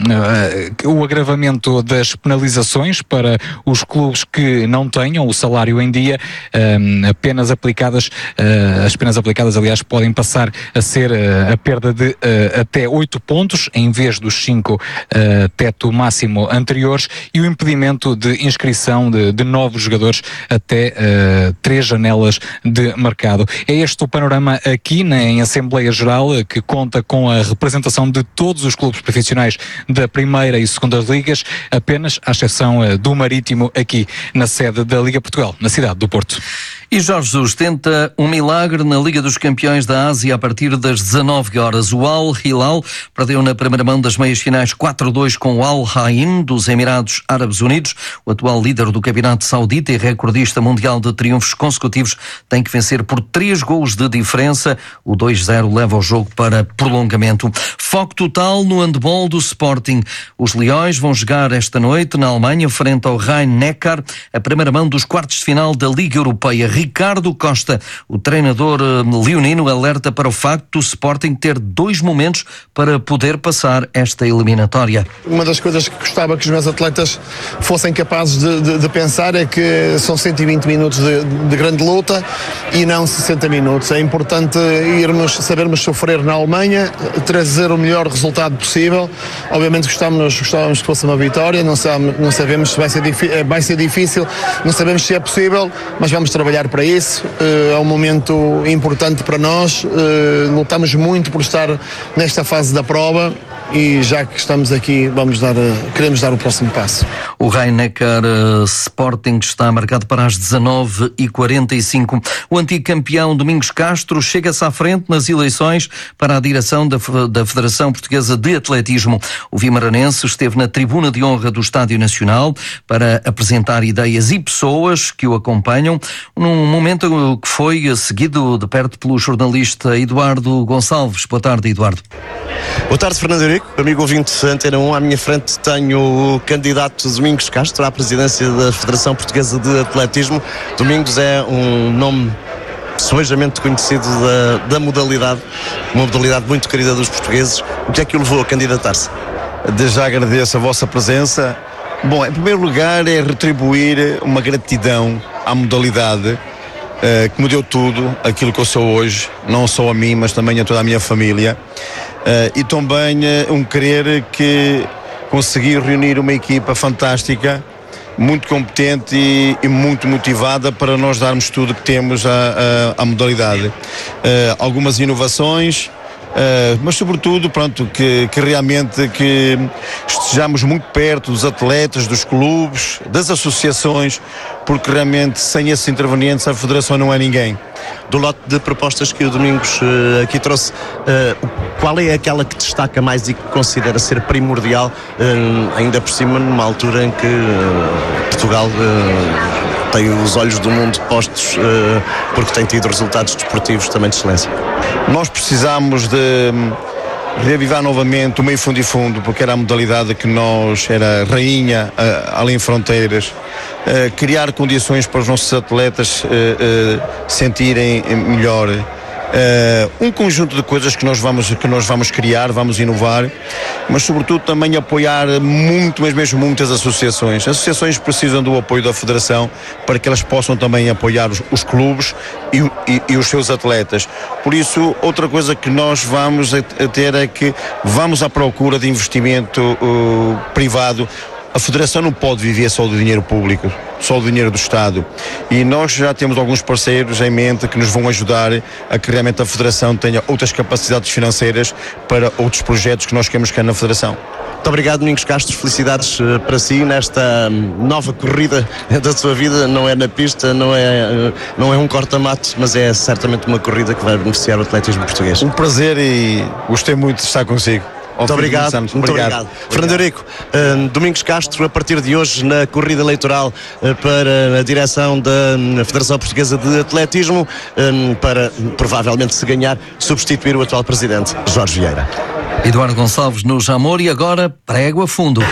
uh, o agravamento das penalizações para os clubes que não tenham o salário em dia. Uh, apenas aplicadas, uh, as penas aplicadas, aliás, podem passar a ser uh, a perda de uh, até oito pontos, em vez dos cinco uh, teto máximo anteriores, e o impedimento de inscrição de, de novos jogadores até uh, três janelas de mercado. É este o panorama aqui na, em Assembleia Geral, que conta com a representação de todos os clubes profissionais da primeira e segunda ligas, apenas à exceção uh, do Marítimo, aqui na sede da Liga Portugal, na cidade do Porto. E Jorge Jesus tenta um milagre na Liga dos Campeões da Ásia a partir das dezanove horas. O Al Hilal perdeu na primeira mão das meias finais quatro a dois com o Al Ain dos Emirados Árabes Unidos. O atual líder do campeonato saudita e recordista mundial de triunfos consecutivos tem que vencer por três golos de diferença. O dois a zero leva o jogo para prolongamento. Foco total no handball do Sporting. Os Leões vão jogar esta noite na Alemanha frente ao Rhein-Neckar, a primeira mão dos quartos de final da Liga Europeia. Ricardo Costa, o treinador leonino, alerta para o facto do Sporting ter dois momentos para poder passar esta eliminatória. Uma das coisas que gostava que os meus atletas fossem capazes de, de, de pensar é que são cento e vinte minutos de, de grande luta e não sessenta minutos. É importante irmos, sabermos sofrer na Alemanha, trazer o melhor resultado possível. Obviamente gostávamos, gostávamos que fosse uma vitória, não, sabe, não sabemos se vai ser, vai ser difícil, não sabemos se é possível, mas vamos trabalhar para isso. É um momento importante para nós, lutamos muito por estar nesta fase da prova e já que estamos aqui, vamos dar, queremos dar o próximo passo. O Rhein-Neckar uh, Sporting está marcado para as dezanove e quarenta e cinco. O antigo campeão Domingos Castro chega-se à frente nas eleições para a direção da, da Federação Portuguesa de Atletismo. O vimaranense esteve na tribuna de honra do Estádio Nacional para apresentar ideias e pessoas que o acompanham, num momento que foi seguido de perto pelo jornalista Eduardo Gonçalves. Boa tarde, Eduardo. Boa tarde, Fernando Eurico, amigo ouvinte de Antena um. À minha frente tenho o candidato Domingos Castro à presidência da Federação Portuguesa de Atletismo. Domingos é um nome suavemente conhecido da, da modalidade, uma modalidade muito querida dos portugueses. O que é que o levou a candidatar-se? Desde já agradeço a vossa presença. Bom, em primeiro lugar é retribuir uma gratidão à modalidade uh, que me deu tudo, aquilo que eu sou hoje, não só a mim, mas também a toda a minha família. Uh, e também uh, um querer que consegui reunir uma equipa fantástica, muito competente e, e muito motivada para nós darmos tudo que temos à, à, à modalidade. Uh, algumas inovações, uh, mas sobretudo pronto, que, que realmente que estejamos muito perto dos atletas, dos clubes, das associações, porque realmente sem esses intervenientes a Federação não é ninguém. Do lote de propostas que o Domingos uh, aqui trouxe, uh, qual é aquela que destaca mais e que considera ser primordial, uh, ainda por cima numa altura em que uh, Portugal uh, tem os olhos do mundo postos uh, porque tem tido resultados desportivos também de excelência? Nós precisamos de, reavivar novamente o meio fundo e fundo, porque era a modalidade que nós, era rainha uh, além fronteiras, uh, criar condições para os nossos atletas uh, uh, sentirem melhor. Uh, um conjunto de coisas que nós, vamos, que nós vamos criar, vamos inovar, mas sobretudo também apoiar muito, mas mesmo muitas associações. As associações precisam do apoio da Federação para que elas possam também apoiar os, os clubes e, e, e os seus atletas. Por isso, outra coisa que nós vamos a ter é que vamos à procura de investimento uh, privado. A Federação não pode viver só do dinheiro público, só do dinheiro do Estado. E nós já temos alguns parceiros em mente que nos vão ajudar a que realmente a Federação tenha outras capacidades financeiras para outros projetos que nós queremos cá na Federação. Muito obrigado, Domingos Castro. Felicidades para si nesta nova corrida da sua vida. Não é na pista, não é, não é um corta-mato, mas é certamente uma corrida que vai beneficiar o atletismo português. Um prazer e gostei muito de estar consigo. Muito obrigado, muito obrigado. obrigado. Fernando Eurico, uh, Domingos Castro, a partir de hoje na corrida eleitoral uh, para a direção da Federação Portuguesa de Atletismo, um, para provavelmente, se ganhar, substituir o atual presidente, Jorge Vieira. Eduardo Gonçalves no Jamor e agora prego a fundo.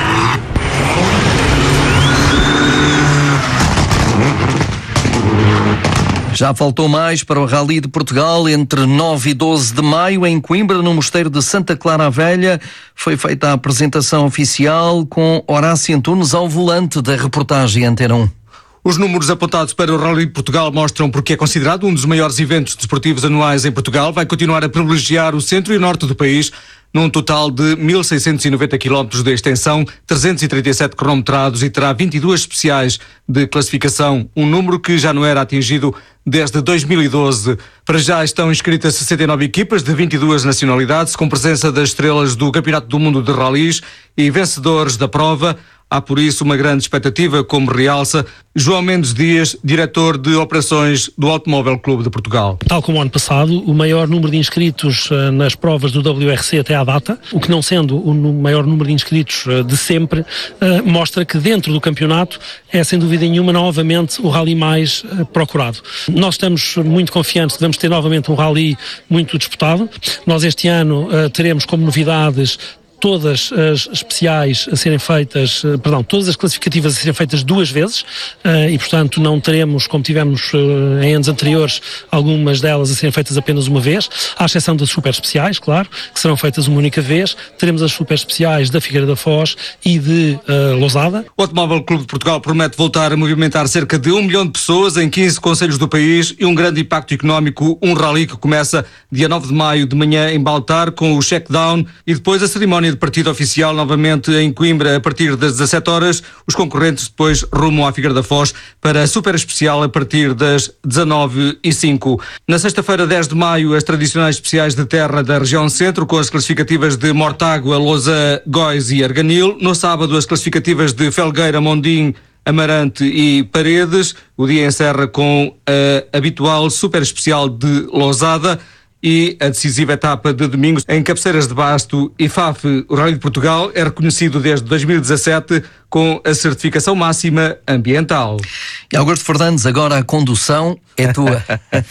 Já faltou mais para o Rally de Portugal. Entre nove e doze de maio, em Coimbra, no Mosteiro de Santa Clara a Velha, foi feita a apresentação oficial com Horácio Antunes ao volante da reportagem Antena um. Os números apontados para o Rally de Portugal mostram porque é considerado um dos maiores eventos desportivos anuais em Portugal. Vai continuar a privilegiar o centro e o norte do país, num total de mil seiscentos e noventa quilómetros de extensão, trezentos e trinta e sete cronometrados, e terá vinte e duas especiais de classificação, um número que já não era atingido desde dois mil e doze. Para já estão inscritas sessenta e nove equipas de vinte e duas nacionalidades, com presença das estrelas do Campeonato do Mundo de Rallys e vencedores da prova. Há, por isso, uma grande expectativa, como realça João Mendes Dias, diretor de operações do Automóvel Clube de Portugal. Tal como o ano passado, o maior número de inscritos uh, nas provas do W R C até à data, o que não sendo o maior número de inscritos uh, de sempre, uh, mostra que dentro do campeonato é, sem dúvida nenhuma, novamente o rally mais uh, procurado. Nós estamos muito confiantes que vamos ter novamente um rally muito disputado. Nós este ano uh, teremos como novidades todas as especiais a serem feitas, perdão, todas as classificativas a serem feitas duas vezes e, portanto, não teremos, como tivemos em anos anteriores, algumas delas a serem feitas apenas uma vez, à exceção das super especiais, claro, que serão feitas uma única vez. Teremos as super especiais da Figueira da Foz e de uh, Lousada. O Automóvel Clube de Portugal promete voltar a movimentar cerca de um milhão de pessoas em quinze concelhos do país e um grande impacto económico, um rally que começa dia nove de maio de manhã em Baltar com o check-down e depois a cerimónia de partido oficial novamente em Coimbra a partir das dezassete horas. Os concorrentes depois rumam à Figueira da Foz para a super especial a partir das dezanove e cinco. Na sexta-feira, dez de maio, as tradicionais especiais de terra da região centro com as classificativas de Mortágua, Lousã, Góis e Arganil. No sábado, as classificativas de Felgueira, Mondim, Amarante e Paredes. O dia encerra com a habitual super especial de Lousada e a decisiva etapa de domingo em Cabeceiras de Basto e Faf. O Rally de Portugal é reconhecido desde dois mil e dezassete com a certificação máxima ambiental. E Augusto Fernandes, agora a condução é tua.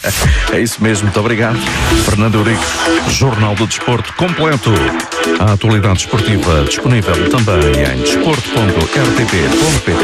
É isso mesmo, muito obrigado. Fernando Eurico, Jornal do Desporto completo. A atualidade esportiva disponível também em desporto ponto r t p ponto p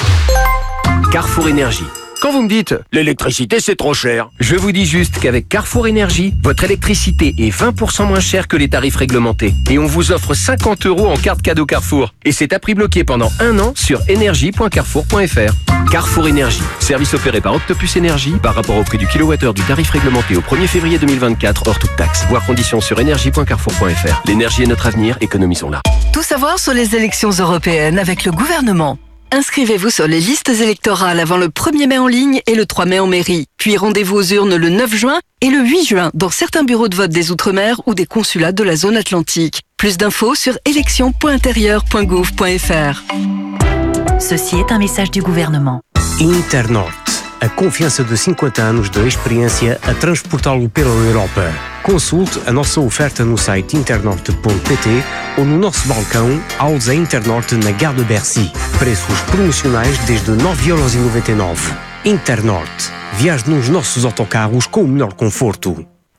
t. Carrefour Énergie. Quand vous me dites « l'électricité c'est trop cher », je vous dis juste qu'avec Carrefour Énergie, votre électricité est vingt pour cent moins chère que les tarifs réglementés. Et on vous offre cinquante euros en carte cadeau Carrefour. Et c'est à prix bloqué pendant un an sur énergie point carrefour point f r. Carrefour Énergie, service opéré par Octopus Énergie par rapport au prix du kilowattheure du tarif réglementé au premier février deux mille vingt-quatre hors toute taxe. Voir conditions sur énergie point carrefour point f r. L'énergie est notre avenir, économisons-la. Tout savoir sur les élections européennes avec le gouvernement. Inscrivez-vous sur les listes électorales avant le premier mai en ligne et le trois mai en mairie. Puis rendez-vous aux urnes le neuf juin et le huit juin dans certains bureaux de vote des Outre-mer ou des consulats de la zone atlantique. Plus d'infos sur élections point intérieur point gouv point f r. Ceci est un message du gouvernement. Internorte, a confiança de cinquenta anos de experiência a transportá-lo pela Europa. Consulte a nossa oferta no site internorte ponto p t ou no nosso balcão Ausa Internorte na Gare de Bercy. Preços promocionais desde nove euros e noventa e nove. Internorte. Viaje nos nossos autocarros com o melhor conforto.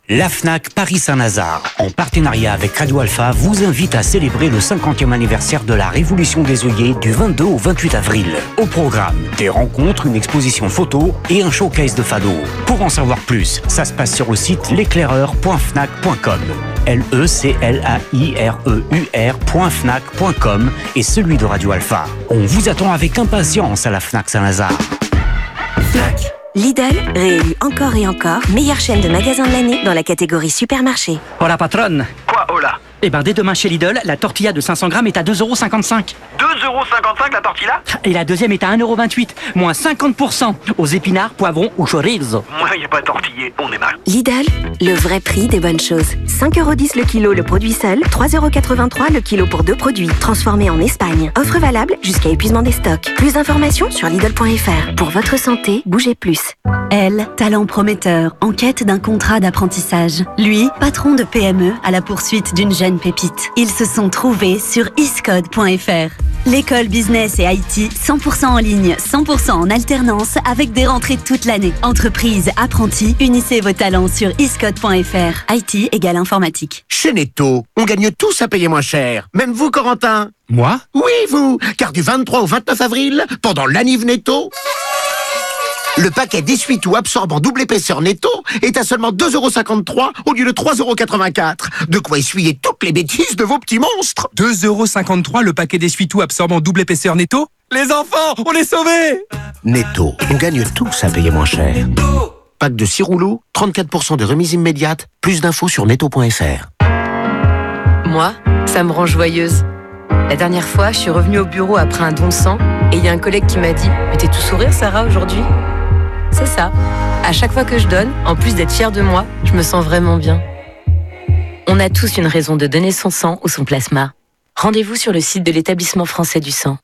La Fnac Paris Saint-Lazare, en partenariat avec Radio Alpha, vous invite à célébrer le cinquantième anniversaire de la Révolution des œillets du vingt-deux au vingt-huit avril. Au programme, des rencontres, une exposition photo et un showcase de fado. Pour en savoir plus, ça se passe sur le site l'éclaireur point fnac point com. L E C L A I R E U R point fnac point com et celui de Radio Alpha. On vous attend avec impatience à la Fnac Saint-Lazare. Fnac. Lidl, réélu encore et encore, meilleure chaîne de magasins de l'année dans la catégorie supermarché. Hola patronne. Quoi hola? Eh ben dès demain chez Lidl, la tortilla de cinq cents grammes est à deux euros cinquante-cinq. deux euros cinquante-cinq la tortilla? Et la deuxième est à un euro vingt-huit, moins cinquante pour cent aux épinards, poivrons ou chorizo. Moi, y a pas tortillé, on est mal. Lidl, le vrai prix des bonnes choses. cinq euros dix le kilo le produit seul, trois euros quatre-vingt-trois le kilo pour deux produits, transformés en Espagne. Offre valable jusqu'à épuisement des stocks. Plus d'informations sur Lidl point F R. Pour votre santé, bougez plus. Elle, talent prometteur, en quête d'un contrat d'apprentissage. Lui, patron de P M E à la poursuite d'une jeune pépite. Ils se sont trouvés sur iscode point F R. L'école business et I T cent pour cent en ligne, cent pour cent en alternance avec des rentrées toute l'année. Entreprise, apprentis, unissez vos talents sur iscode point F R. I T égale informatique. Chez Netto, on gagne tous à payer moins cher. Même vous, Corentin. Moi? Oui, vous. Car du vingt-trois au vingt-neuf avril, pendant l'Aniv Netto, le paquet d'essuie-tout absorbant double épaisseur Netto est à seulement deux euros cinquante-trois au lieu de trois euros quatre-vingt-quatre. De quoi essuyer toutes les bêtises de vos petits monstres. deux euros cinquante-trois le paquet d'essuie-tout absorbant double épaisseur Netto? Les enfants, on est sauvés! Netto, on gagne tous à payer moins cher. Pack de six rouleaux, trente-quatre pour cent de remise immédiate. Plus d'infos sur netto point F R. Moi, ça me rend joyeuse. La dernière fois, je suis revenue au bureau après un don de sang et il y a un collègue qui m'a dit « Mais t'es tout sourire, Sarah, aujourd'hui ?» C'est ça. À chaque fois que je donne, en plus d'être fière de moi, je me sens vraiment bien. On a tous une raison de donner son sang ou son plasma. Rendez-vous sur le site de l'Établissement français du sang.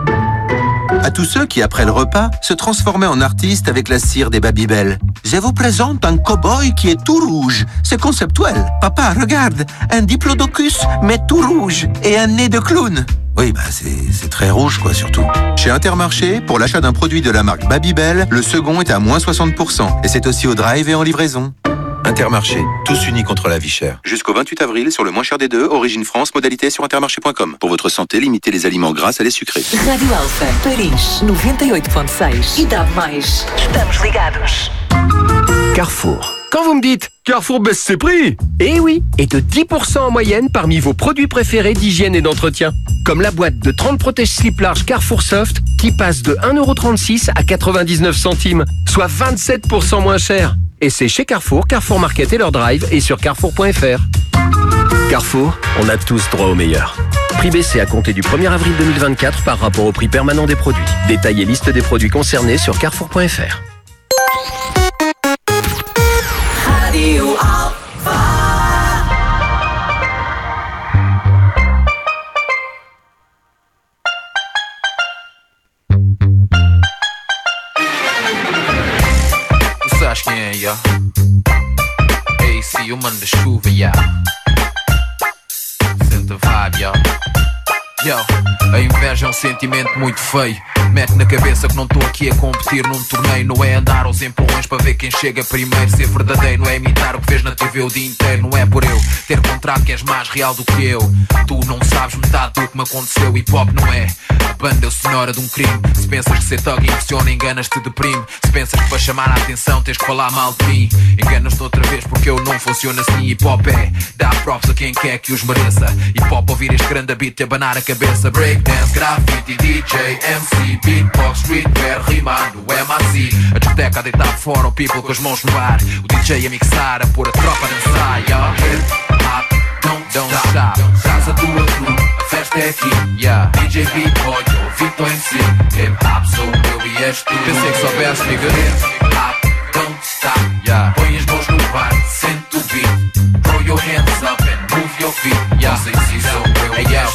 À tous ceux qui, après le repas, se transformaient en artistes avec la cire des Babybel. Je vous présente un cow-boy qui est tout rouge. C'est conceptuel. Papa, regarde, un diplodocus, mais tout rouge, et un nez de clown. Oui, bah c'est, c'est très rouge, quoi, surtout. Chez Intermarché, pour l'achat d'un produit de la marque Babybel, le second est à moins soixante pour cent. Et c'est aussi au drive et en livraison. Intermarché, tous unis contre la vie chère. Jusqu'au vingt-huit avril, sur le moins cher des deux, Origine France, modalité sur intermarché point com. Pour votre santé, limitez les aliments gras à les sucrés. Radio Alpha, Paris, noventa e oito ponto seis. E dá mais. Estamos ligados. Carrefour. Quand vous me dites Carrefour baisse ses prix, eh oui, et de dix pour cent en moyenne parmi vos produits préférés d'hygiène et d'entretien. Comme la boîte de trente protège-slip large Carrefour Soft qui passe de un euro trente-six à quatre-vingt-dix-neuf centimes, soit vingt-sept pour cent moins cher. Et c'est chez Carrefour, Carrefour Market et leur drive et sur carrefour point F R. Carrefour, on a tous droit au meilleur. Prix baissé à compter du premier avril deux mille vingt-quatre par rapport au prix permanent des produits. Détail et liste des produits concernés sur carrefour point F R. Radio Alpha. Du sabes quem é, ja? A C, o mano da chuva, ja. Sente a vibe, ja. Yo, a inveja é um sentimento muito feio. Mete na cabeça que não estou aqui a competir num torneio. Não é andar aos empurrões para ver quem chega primeiro. Ser verdadeiro não é imitar o que vês na T V o dia inteiro. Não é por eu ter contrato que és mais real do que eu. Tu não sabes metade do que me aconteceu. Hip hop não é a banda sonora de um crime. Se pensas que ser thug impressiona, enganas-te, deprime. Se pensas que para chamar a atenção tens que falar mal de mim, enganas-te outra vez porque eu não funciono assim. Hip hop é dar props a quem quer que os mereça. Hip hop ouvir este grande beat e abanar a cabeça. Breakdance, grafite, D J, M C, beatbox, streetwear, rimando, M A C. A discoteca a deitar fora o people com as mãos no ar. O D J a mixar, a pôr a tropa a dançar. Yeah. Hip hop, don't, don't stop. Traz a tua crew, a festa é aqui. Yeah. D J Beatboy, eu Victor M C. Hip hop sou eu e és tu. Pensei que soubesse, nigga. Hip hop, don't stop. Yeah. Põe as mãos no bar, sente o beat. Throw your hands up and move your feet. Yeah. Não sei se sou eu e és tu.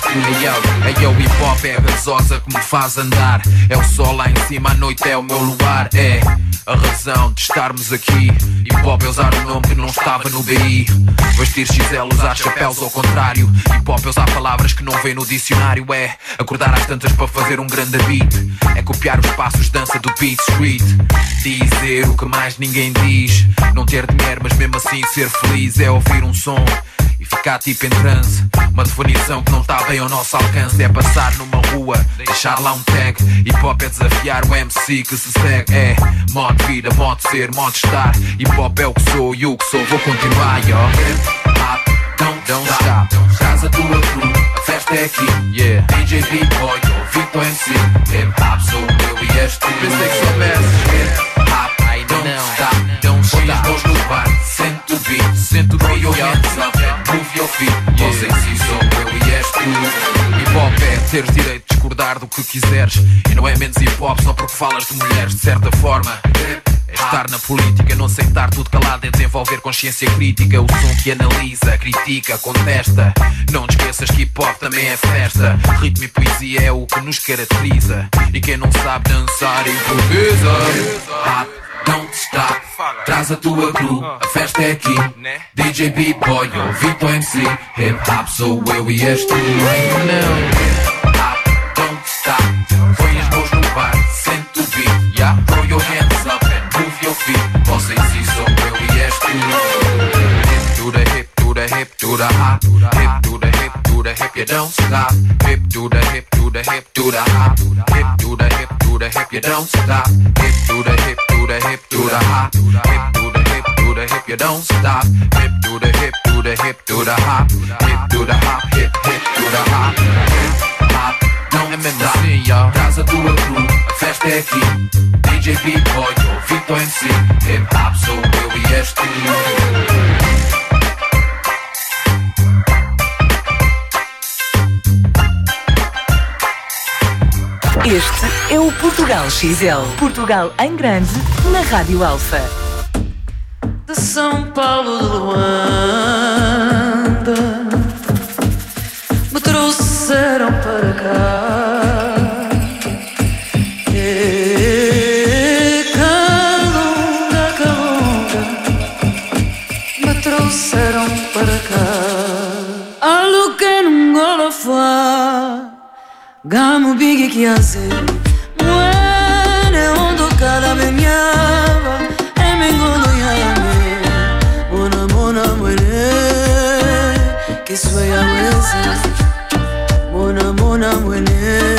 Ei yo, ei yo, hip hop é a gasosa que me faz andar. É o sol lá em cima, a noite é o meu lugar. É a razão de estarmos aqui. Hip hop é usar um nome que não estava no B I. Vestir X L, usar chapéus ao contrário. Hip hop é usar palavras que não vem no dicionário. É acordar às tantas para fazer um grande beat. É copiar os passos de dança do Beat Street. Dizer o que mais ninguém diz. Não ter dinheiro mas mesmo assim ser feliz. É ouvir um som e ficar tipo em transe. Uma definição que não está bem ao nosso alcance. É passar numa rua, deixar lá um tag. Hip hop é desafiar o M C que se segue. É modo de vida, modo de ser, modo de estar. Hip hop é o que sou e o que sou, vou continuar, yo. Hip hop, don't, don't stop. Traz a tua crew, a festa é aqui. Yeah, D J B-Boy, Victor M C. Hip hop sou eu e és tu. Pensei que soubesse. Hip hop, I don't stop, don't stop. Põe as mãos no bar, sente o beat, sente o beat, your hands up, move your feet. Você em si sou eu e és tu. Hip hop é teres direito de discordar do que quiseres. E não é menos hip hop só porque falas de mulheres. De certa forma é estar na política, não aceitar tudo calado. É desenvolver consciência crítica. O som que analisa, critica, contesta. Não te esqueças que hip hop também é festa. Ritmo e poesia é o que nos caracteriza. E quem não sabe dançar improvisa. Hop, don't stop. Traz a tua crew, a festa é aqui. D J B-Boy ou Victor M C. Hip hop sou eu e és tu. Hip hop, don't stop. Põe as mãos no bar, sente o beat. Yeah, throw your hands up and move your feet. Você em si sou eu e és tu. Hip to the hip, to the hip, to the hop. Hip to the hip, to the hip, you don't stop. Hip to the hip, to the hip, to the hop. Hip to the hip, to the hip, you don't stop. Hip to the hip, to the hip, to the hop. Hip to the hip, to the hip, you don't stop. Hip to the hip, to the hip, to the hop. Hip to the hop, hip, hip to the hop. Hip hop, don't stop. Traz a tua crew, a festa é aqui. D J B-Boy ou Victor M C. Hip hop sou eu e és tu. Este é o Portugal X L. Portugal em grande, na Rádio Alfa. De São Paulo de Luanda me trouxeram para cá. E Calunga, Calunga me trouxeram para cá. Algo que não gola faz Gamo bigi kiasi Mwene ondo kada benyaba Emengondo yame Mona mona mwene Kiswe ya weza Mona mona mwene